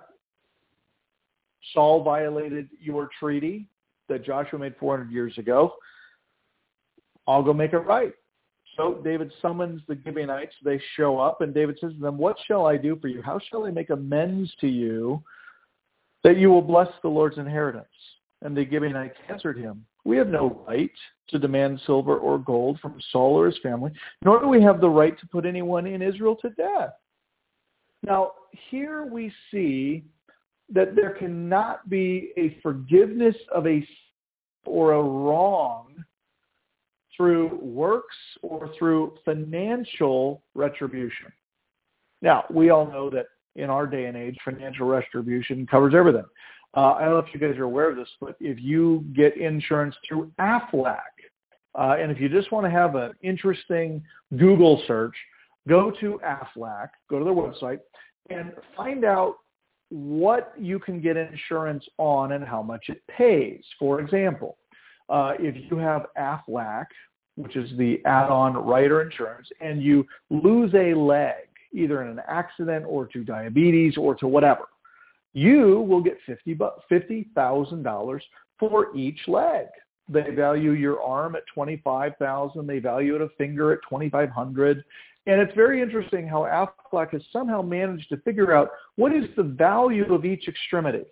Saul violated your treaty that Joshua made 400 years ago. I'll go make it right. So David summons the Gibeonites. They show up, and David says to them, what shall I do for you? How shall I make amends to you that you will bless the Lord's inheritance? And the Gibeonites answered him, we have no right to demand silver or gold from Saul or his family, nor do we have the right to put anyone in Israel to death. Now, here we see that there cannot be a forgiveness of a or a wrong through works or through financial retribution. Now, we all know that in our day and age, financial retribution covers everything. I don't know if you guys are aware of this, but if you get insurance through Aflac, and if you just want to have an interesting Google search, go to Aflac, go to their website, and find out what you can get insurance on and how much it pays. For example, if you have Aflac, which is the add-on rider insurance, and you lose a leg, either in an accident or to diabetes or to whatever, you will get $50,000 for each leg. They value your arm at $25,000. They value it a finger at $2,500. And it's very interesting how Aflac has somehow managed to figure out what is the value of each extremity.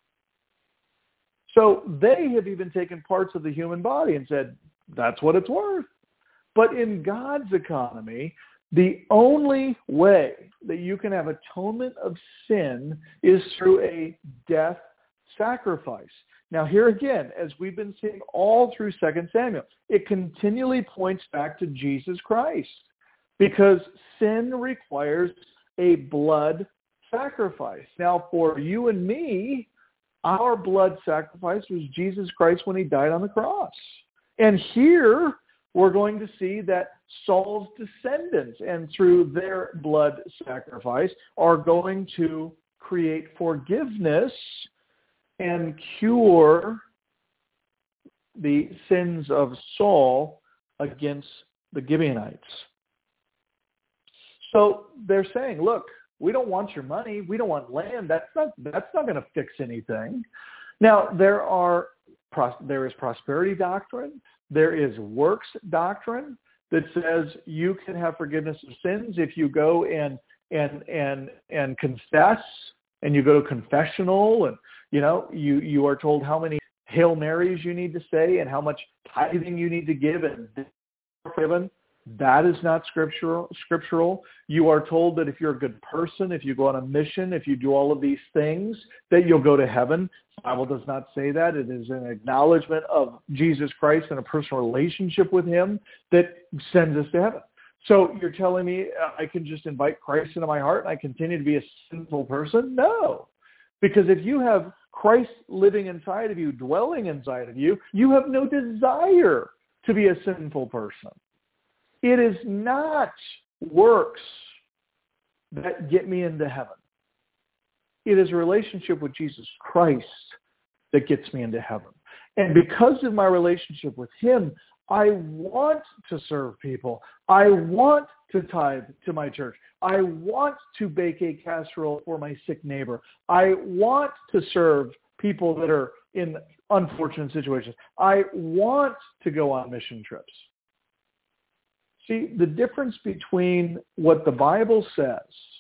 So they have even taken parts of the human body and said, that's what it's worth. But in God's economy, the only way that you can have atonement of sin is through a death sacrifice. Now here again, as we've been seeing all through 2 Samuel, it continually points back to Jesus Christ because sin requires a blood sacrifice. Now for you and me, our blood sacrifice was Jesus Christ when he died on the cross. And here we're going to see that Saul's descendants, and through their blood sacrifice, are going to create forgiveness and cure the sins of Saul against the Gibeonites. So they're saying, look, we don't want your money. We don't want land. That's not going to fix anything. Now, there is prosperity doctrine. There is works doctrine that says you can have forgiveness of sins if you go and confess, and you go to confessional, and you are told how many Hail Marys you need to say and how much tithing you need to give, and forgiven. That is not scriptural. You are told that if you're a good person, if you go on a mission, if you do all of these things, that you'll go to heaven. The Bible does not say that. It is an acknowledgement of Jesus Christ and a personal relationship with him that sends us to heaven. So you're telling me I can just invite Christ into my heart and I continue to be a sinful person? No. Because if you have Christ living inside of you, dwelling inside of you, you have no desire to be a sinful person. It is not works that get me into heaven. It is a relationship with Jesus Christ that gets me into heaven. And because of my relationship with him, I want to serve people. I want to tithe to my church. I want to bake a casserole for my sick neighbor. I want to serve people that are in unfortunate situations. I want to go on mission trips. See, the difference between what the Bible says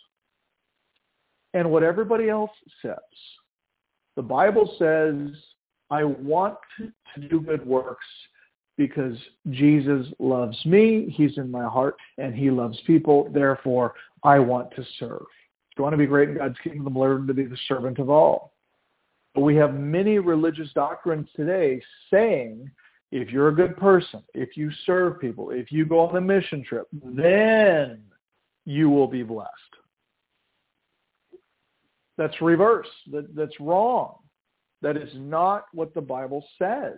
and what everybody else says. The Bible says, I want to do good works because Jesus loves me, he's in my heart, and he loves people. Therefore, I want to serve. If you want to be great in God's kingdom, learn to be the servant of all. But we have many religious doctrines today saying, if you're a good person, if you serve people, if you go on a mission trip, then you will be blessed. That's reverse. That's wrong. That is not what the Bible says.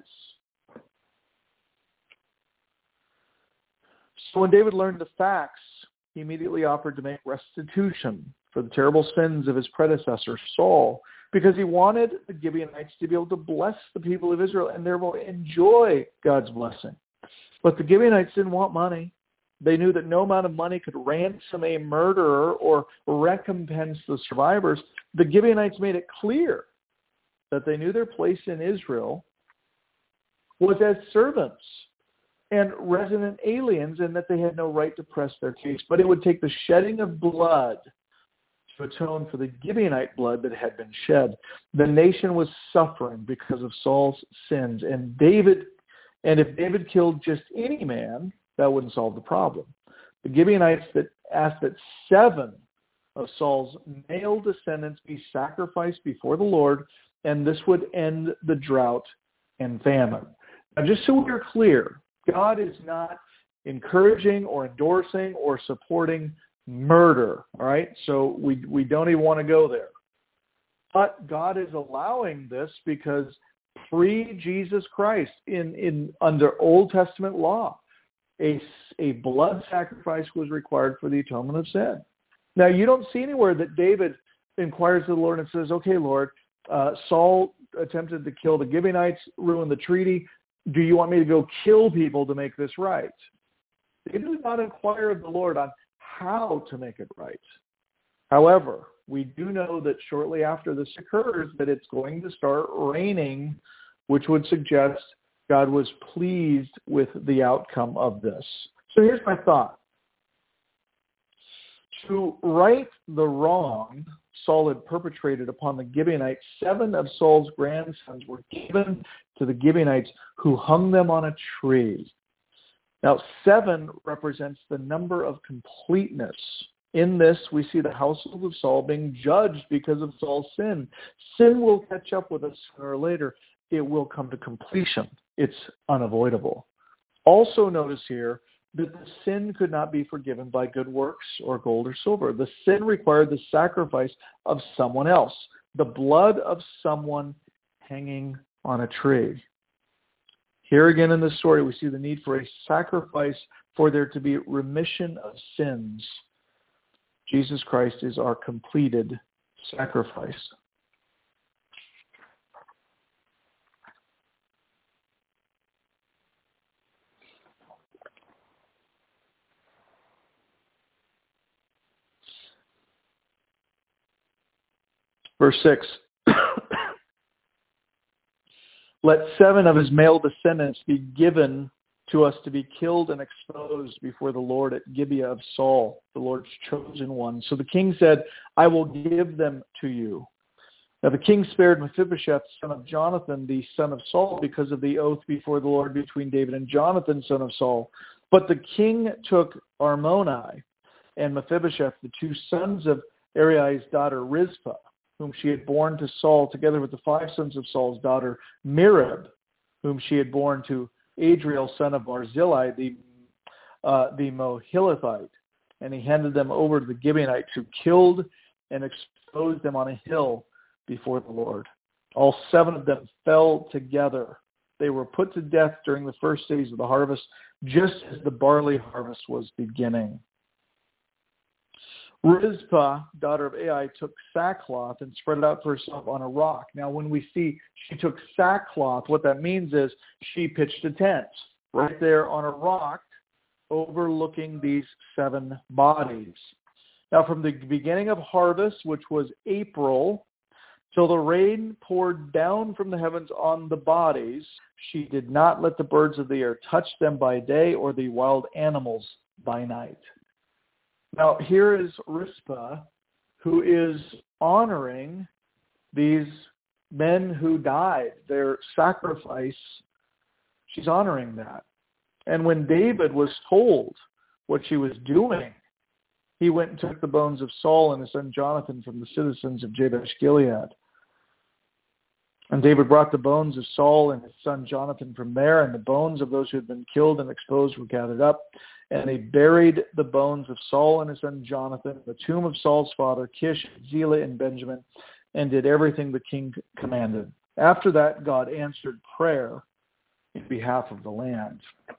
So when David learned the facts, he immediately offered to make restitution for the terrible sins of his predecessor, Saul, because he wanted the Gibeonites to be able to bless the people of Israel and therefore enjoy God's blessing. But the Gibeonites didn't want money. They knew that no amount of money could ransom a murderer or recompense the survivors. The Gibeonites made it clear that they knew their place in Israel was as servants and resident aliens, and that they had no right to press their case. But it would take the shedding of blood to atone for the Gibeonite blood that had been shed. The nation was suffering because of Saul's sins. And if David killed just any man, that wouldn't solve the problem. The Gibeonites that asked that 7 of Saul's male descendants be sacrificed before the Lord, and this would end the drought and famine. Now, just so we're clear, God is not encouraging or endorsing or supporting murder, all right? So we don't even want to go there. But God is allowing this because pre-Jesus Christ, under Old Testament law, a blood sacrifice was required for the atonement of sin. Now, you don't see anywhere that David inquires to the Lord and says, okay, Lord, Saul attempted to kill the Gibeonites, ruin the treaty. Do you want me to go kill people to make this right? David did not inquire of the Lord on how to make it right. However, we do know that shortly after this occurs that it's going to start raining, which would suggest God was pleased with the outcome of this. So here's my thought. To right the wrong Saul had perpetrated upon the Gibeonites, 7 of Saul's grandsons were given to the Gibeonites, who hung them on a tree. Now, 7 represents the number of completeness. In this, we see the household of Saul being judged because of Saul's sin. Sin will catch up with us sooner or later. It will come to completion. It's unavoidable. Also notice here that the sin could not be forgiven by good works or gold or silver. The sin required the sacrifice of someone else, the blood of someone hanging on a tree. Here again in this story, we see the need for a sacrifice for there to be remission of sins. Jesus Christ is our completed sacrifice. Verse 6, let 7 of his male descendants be given to us to be killed and exposed before the Lord at Gibeah of Saul, the Lord's chosen one. So the king said, I will give them to you. Now the king spared Mephibosheth, son of Jonathan, the son of Saul, because of the oath before the Lord between David and Jonathan, son of Saul. But the king took Armoni and Mephibosheth, the 2 sons of Ariai's daughter Rizpah, whom she had borne to Saul, together with the 5 sons of Saul's daughter Merib, whom she had borne to Adriel, son of Barzillai, the Mohilithite. And he handed them over to the Gibeonites, who killed and exposed them on a hill before the Lord. All 7 of them fell together. They were put to death during the first days of the harvest, just as the barley harvest was beginning. Rizpah, daughter of Ai, took sackcloth and spread it out for herself on a rock. Now, when we see she took sackcloth, what that means is she pitched a tent right there on a rock overlooking these 7 bodies. Now, from the beginning of harvest, which was April, till the rain poured down from the heavens on the bodies, she did not let the birds of the air touch them by day or the wild animals by night. Now, here is Rizpah, who is honoring these men who died, their sacrifice. She's honoring that. And when David was told what she was doing, he went and took the bones of Saul and his son Jonathan from the citizens of Jabesh Gilead. And David brought the bones of Saul and his son Jonathan from there, and the bones of those who had been killed and exposed were gathered up. And they buried the bones of Saul and his son Jonathan in the tomb of Saul's father, Kish, Zelah, and Benjamin, and did everything the king commanded. After that, God answered prayer in behalf of the land.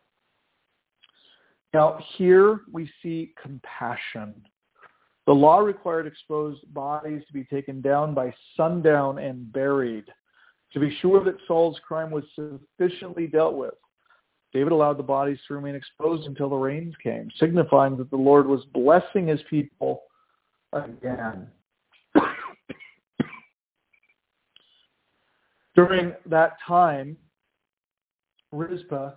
Now, here we see compassion. The law required exposed bodies to be taken down by sundown and buried. To be sure that Saul's crime was sufficiently dealt with, David allowed the bodies to remain exposed until the rains came, signifying that the Lord was blessing his people again. During that time, Rizpah,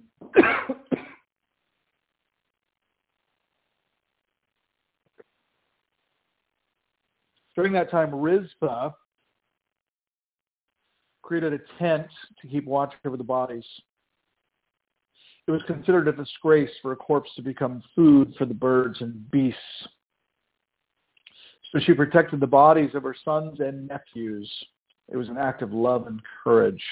created a tent to keep watch over the bodies. It was considered a disgrace for a corpse to become food for the birds and beasts. So she protected the bodies of her sons and nephews. It was an act of love and courage.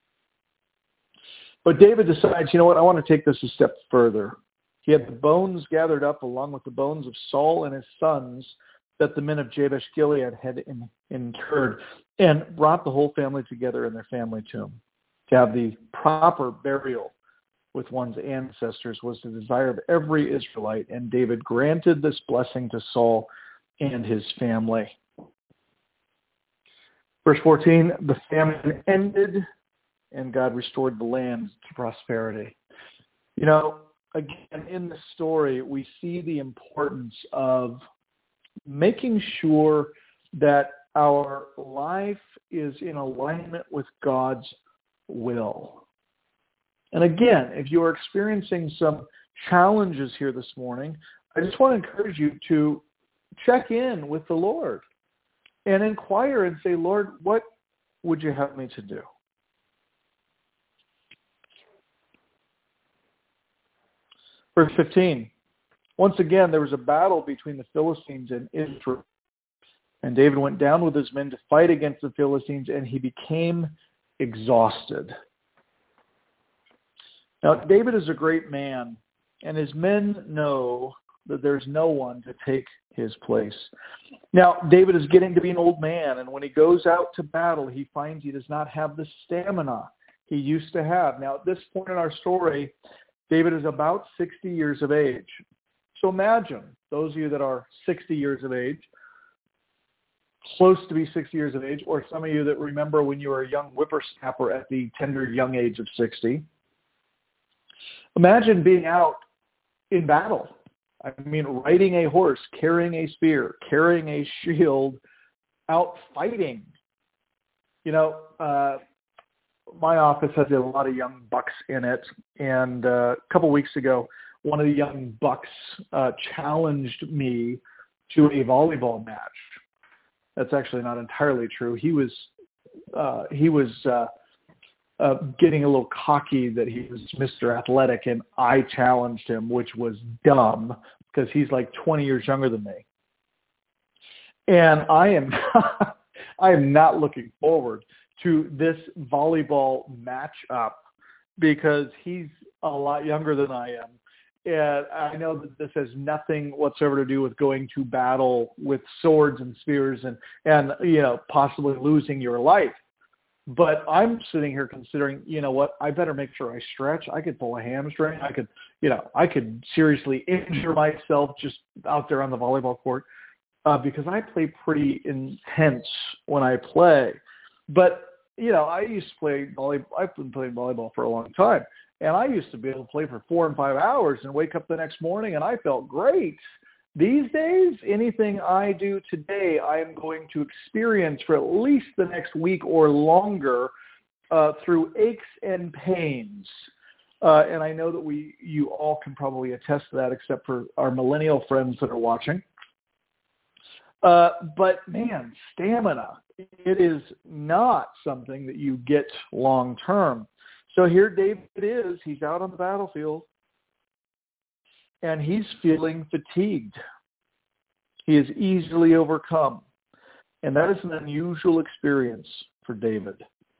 But David decides, you know what, I want to take this a step further. He had the bones gathered up along with the bones of Saul and his sons that the men of Jabesh Gilead had interred, and brought the whole family together in their family tomb. To have the proper burial with one's ancestors was the desire of every Israelite, and David granted this blessing to Saul and his family. Verse 14, the famine ended, and God restored the land to prosperity. You know, again, in this story, we see the importance of making sure that our life is in alignment with God's will. And again, if you are experiencing some challenges here this morning, I just want to encourage you to check in with the Lord and inquire and say, Lord, what would you have me to do? Verse 15. Once again, there was a battle between the Philistines and Israel. And David went down with his men to fight against the Philistines, and he became exhausted. Now, David is a great man, and his men know that there's no one to take his place. Now, David is getting to be an old man, and when he goes out to battle, he finds he does not have the stamina he used to have. Now, at this point in our story, David is about 60 years of age. So imagine, those of you that are 60 years of age, close to be 60 years of age, or some of you that remember when you were a young whippersnapper at the tender young age of 60. Imagine being out in battle. I mean, riding a horse, carrying a spear, carrying a shield, out fighting. You know, my office has a lot of young bucks in it, and a couple weeks ago, one of the young bucks challenged me to a volleyball match. That's actually not entirely true. He was getting a little cocky that he was Mr. Athletic, and I challenged him, which was dumb because he's like 20 years younger than me. And I am not looking forward to this volleyball matchup because he's a lot younger than I am. And I know that this has nothing whatsoever to do with going to battle with swords and spears and you know, possibly losing your life. But I'm sitting here considering, you know what, I better make sure I stretch. I could pull a hamstring. I could seriously injure myself just out there on the volleyball court because I play pretty intense when I play. But, you know, I used to play volleyball. I've been playing volleyball for a long time. And I used to be able to play for 4 and 5 hours and wake up the next morning and I felt great. These days, anything I do today, I am going to experience for at least the next week or longer through aches and pains. And I know that you all can probably attest to that, except for our millennial friends that are watching. But man, stamina, it is not something that you get long term. So here David is, he's out on the battlefield, and he's feeling fatigued. He is easily overcome. And that is an unusual experience for David.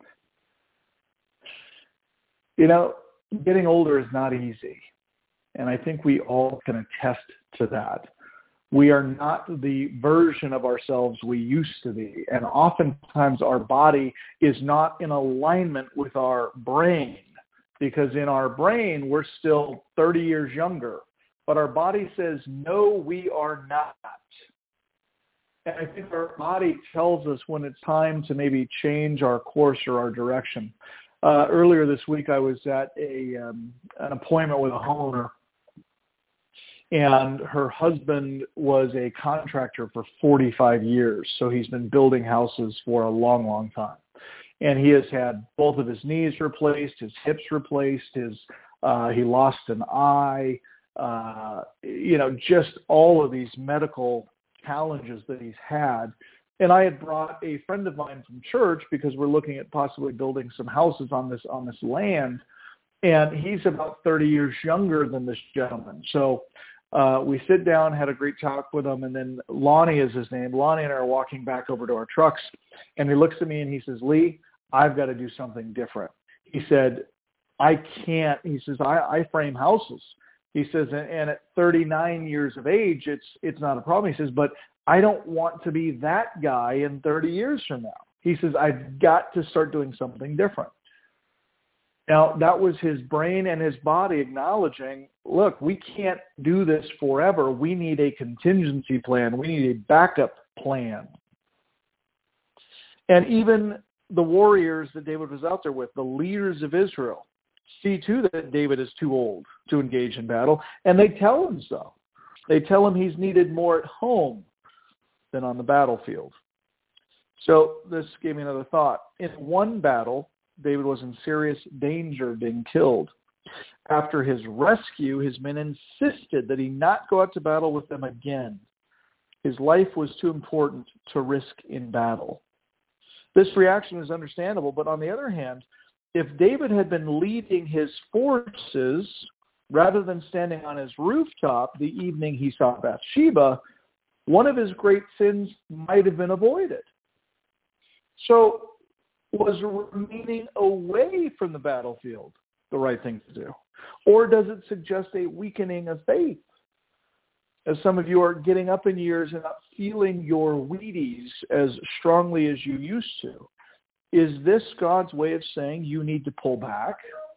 You know, getting older is not easy. And I think we all can attest to that. We are not the version of ourselves we used to be. And oftentimes our body is not in alignment with our brain, because in our brain, we're still 30 years younger. But our body says, no, we are not. And I think our body tells us when it's time to maybe change our course or our direction. Earlier this week, I was at an appointment with a homeowner, and her husband was a contractor for 45 years. So he's been building houses for a long, long time. And he has had both of his knees replaced, his hips replaced, he lost an eye, just all of these medical challenges that he's had. And I had brought a friend of mine from church because we're looking at possibly building some houses on this land. And he's about 30 years younger than this gentleman. So We sit down, had a great talk with him, and then Lonnie is his name. Lonnie and I are walking back over to our trucks, and he looks at me and he says, Lee, I've got to do something different. He said, I can't. He says, I frame houses. He says, and at 39 years of age, it's not a problem. He says, but I don't want to be that guy in 30 years from now. He says, I've got to start doing something different. Now, that was his brain and his body acknowledging, look, we can't do this forever. We need a contingency plan. We need a backup plan. And even the warriors that David was out there with, the leaders of Israel, see too that David is too old to engage in battle, and they tell him so. They tell him he's needed more at home than on the battlefield. So this gave me another thought. In one battle, David was in serious danger of being killed. After his rescue, his men insisted that he not go out to battle with them again. His life was too important to risk in battle. This reaction is understandable, but on the other hand, if David had been leading his forces rather than standing on his rooftop the evening he saw Bathsheba, one of his great sins might have been avoided. So was remaining away from the battlefield the right thing to do? Or does it suggest a weakening of faith? As some of you are getting up in years and not feeling your Wheaties as strongly as you used to, is this God's way of saying you need to pull back?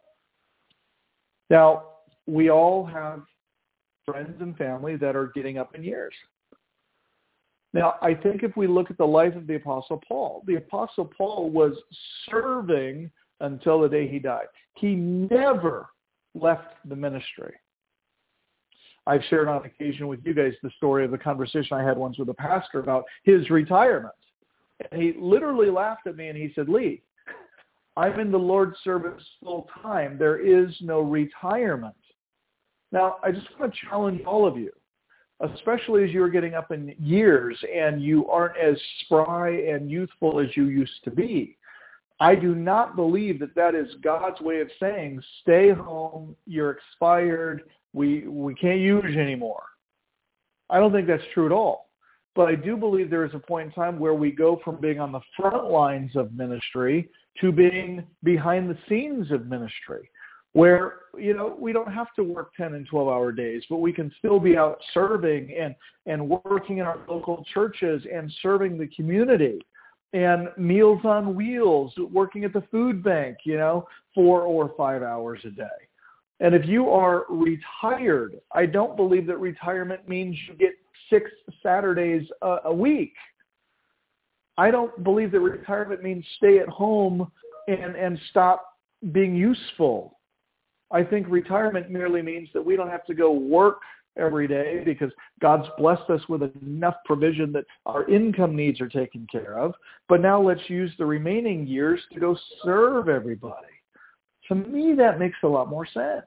Now, we all have friends and family that are getting up in years. Now, I think if we look at the life of the Apostle Paul was serving until the day he died. He never left the ministry. I've shared on occasion with you guys the story of a conversation I had once with a pastor about his retirement. And he literally laughed at me and he said, Lee, I'm in the Lord's service full time. There is no retirement. Now, I just want to challenge all of you, especially as you're getting up in years and you aren't as spry and youthful as you used to be. I do not believe that that is God's way of saying, stay home, you're expired, we can't use you anymore. I don't think that's true at all. But I do believe there is a point in time where we go from being on the front lines of ministry to being behind the scenes of ministry, where, we don't have to work 10 and 12-hour days, but we can still be out serving and working in our local churches and serving the community, and Meals on Wheels, working at the food bank, 4 or 5 hours a day. And if you are retired, I don't believe that retirement means you get 6 Saturdays a week. I don't believe that retirement means stay at home and stop being useful. I think retirement merely means that we don't have to go work every day because God's blessed us with enough provision that our income needs are taken care of. But now let's use the remaining years to go serve everybody. To me, that makes a lot more sense.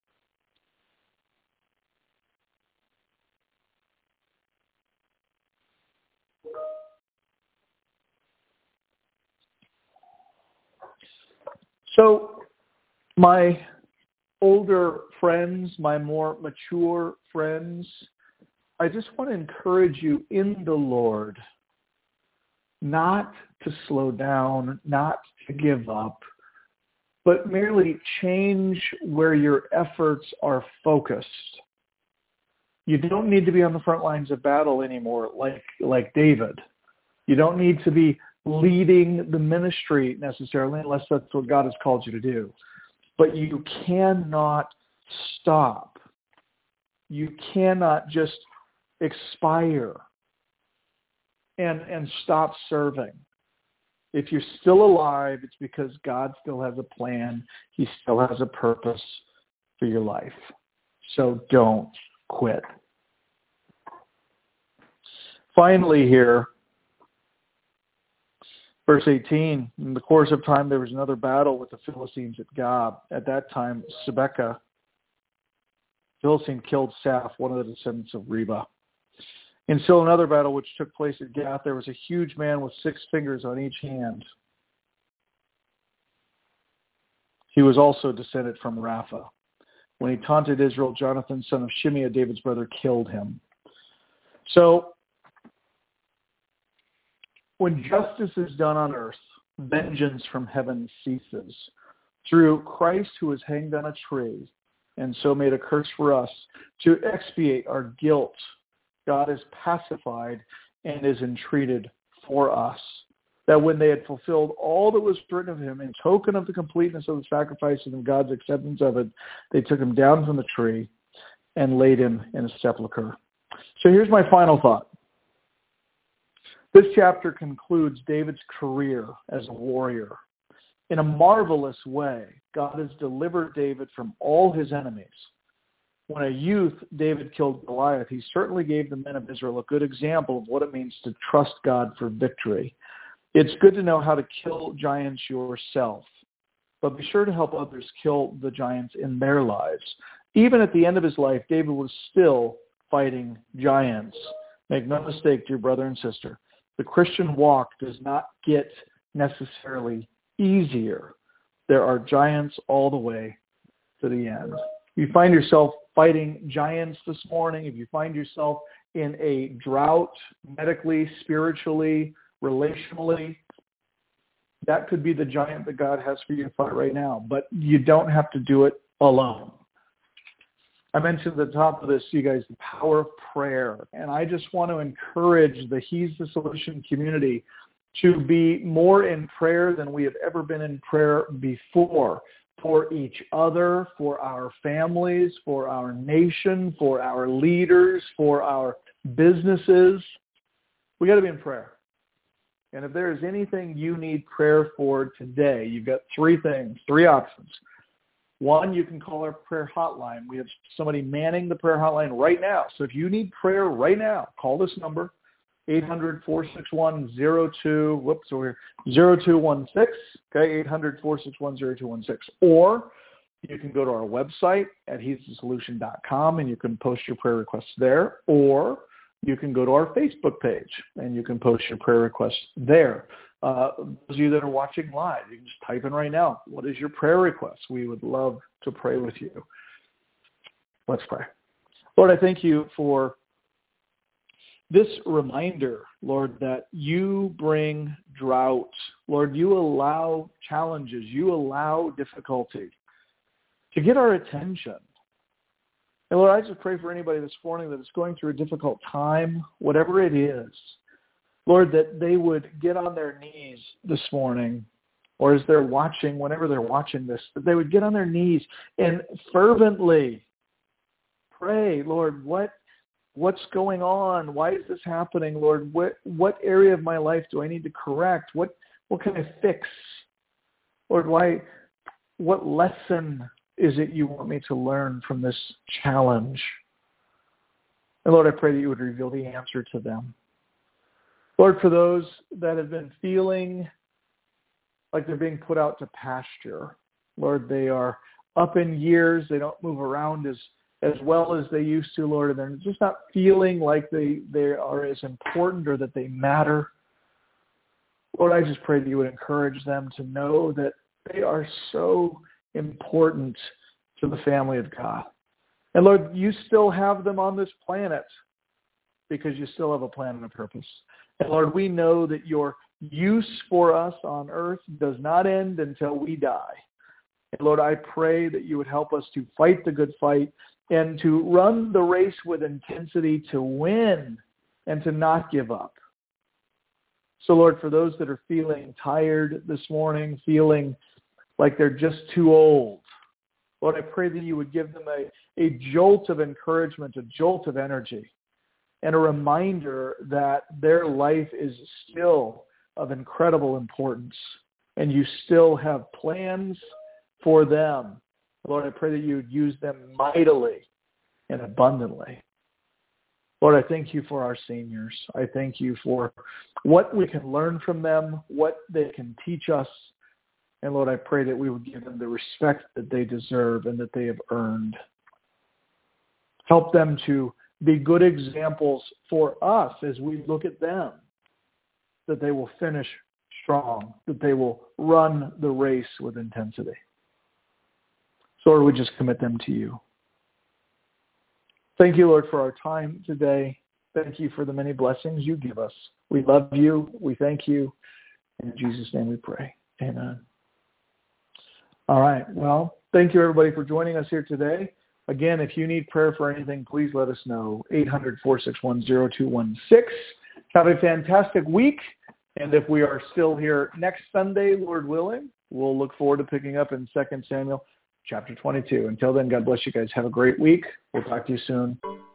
So my older friends, my more mature friends, I just want to encourage you in the Lord not to slow down, not to give up, but merely change where your efforts are focused. You don't need to be on the front lines of battle anymore like David. You don't need to be leading the ministry necessarily unless that's what God has called you to do. But you cannot stop. You cannot just expire and stop serving. If you're still alive, it's because God still has a plan. He still has a purpose for your life. So don't quit. Finally here, verse 18, in the course of time, there was another battle with the Philistines at Gob. At that time, Sebekah, Philistine, killed Saph, one of the descendants of Reba. In still another battle which took place at Gath, there was a huge man with 6 fingers on each hand. He was also descended from Rapha. When he taunted Israel, Jonathan, son of Shimeah, David's brother, killed him. So when justice is done on earth, vengeance from heaven ceases. Through Christ, who was hanged on a tree and so made a curse for us, to expiate our guilt, God is pacified and is entreated for us, that when they had fulfilled all that was written of him in token of the completeness of the sacrifice and of God's acceptance of it, they took him down from the tree and laid him in a sepulcher. So here's my final thought. This chapter concludes David's career as a warrior. In a marvelous way, God has delivered David from all his enemies. When a youth, David killed Goliath, he certainly gave the men of Israel a good example of what it means to trust God for victory. It's good to know how to kill giants yourself, but be sure to help others kill the giants in their lives. Even at the end of his life, David was still fighting giants. Make no mistake, dear brother and sister, the Christian walk does not get necessarily easier. There are giants all the way to the end. If you find yourself fighting giants this morning, if you find yourself in a drought, medically, spiritually, relationally, that could be the giant that God has for you to fight right now. But you don't have to do it alone. I mentioned at the top of this, you guys, the power of prayer. And I just want to encourage the He's the Solution community to be more in prayer than we have ever been in prayer before, for each other, for our families, for our nation, for our leaders, for our businesses. We got to be in prayer. And if there is anything you need prayer for today, you've got three options. One, you can call our prayer hotline. We have somebody manning the prayer hotline right now. So if you need prayer right now, call this number, 800-461-0216, okay, 800-461-0216. Or you can go to our website at he'sthesolution.com and you can post your prayer requests there. Or you can go to our Facebook page and you can post your prayer requests there. Those of you that are watching live, you can just type in right now, what is your prayer request? We would love to pray with you. Let's pray. Lord, I thank you for this reminder, Lord, that you bring drought. Lord, you allow challenges. You allow difficulty to get our attention. And Lord, I just pray for anybody this morning that is going through a difficult time, whatever it is. Lord, that they would get on their knees this morning, or as they're watching, whenever they're watching this, that they would get on their knees and fervently pray, Lord, what's going on? Why is this happening, Lord? What area of my life do I need to correct? What can I fix? Lord, what lesson is it you want me to learn from this challenge? And Lord, I pray that you would reveal the answer to them. Lord, for those that have been feeling like they're being put out to pasture, Lord, they are up in years. They don't move around as well as they used to, Lord, and they're just not feeling like they are as important or that they matter. Lord, I just pray that you would encourage them to know that they are so important to the family of God. And Lord, you still have them on this planet because you still have a plan and a purpose. And Lord, we know that your use for us on earth does not end until we die. And Lord, I pray that you would help us to fight the good fight and to run the race with intensity to win and to not give up. So Lord, for those that are feeling tired this morning, feeling like they're just too old, Lord, I pray that you would give them a jolt of encouragement, a jolt of energy, and a reminder that their life is still of incredible importance and you still have plans for them. Lord, I pray that you would use them mightily and abundantly. Lord, I thank you for our seniors. I thank you for what we can learn from them, what they can teach us. And Lord, I pray that we would give them the respect that they deserve and that they have earned. Help them to be good examples for us as we look at them, that they will finish strong, that they will run the race with intensity. So Lord, we just commit them to you. Thank you, Lord, for our time today. Thank you for the many blessings you give us. We love you. We thank you. In Jesus' name we pray. Amen. All right. Well, thank you, everybody, for joining us here today. Again, if you need prayer for anything, please let us know. 800-461-0216. Have a fantastic week. And if we are still here next Sunday, Lord willing, we'll look forward to picking up in 2 Samuel chapter 22. Until then, God bless you guys. Have a great week. We'll talk to you soon.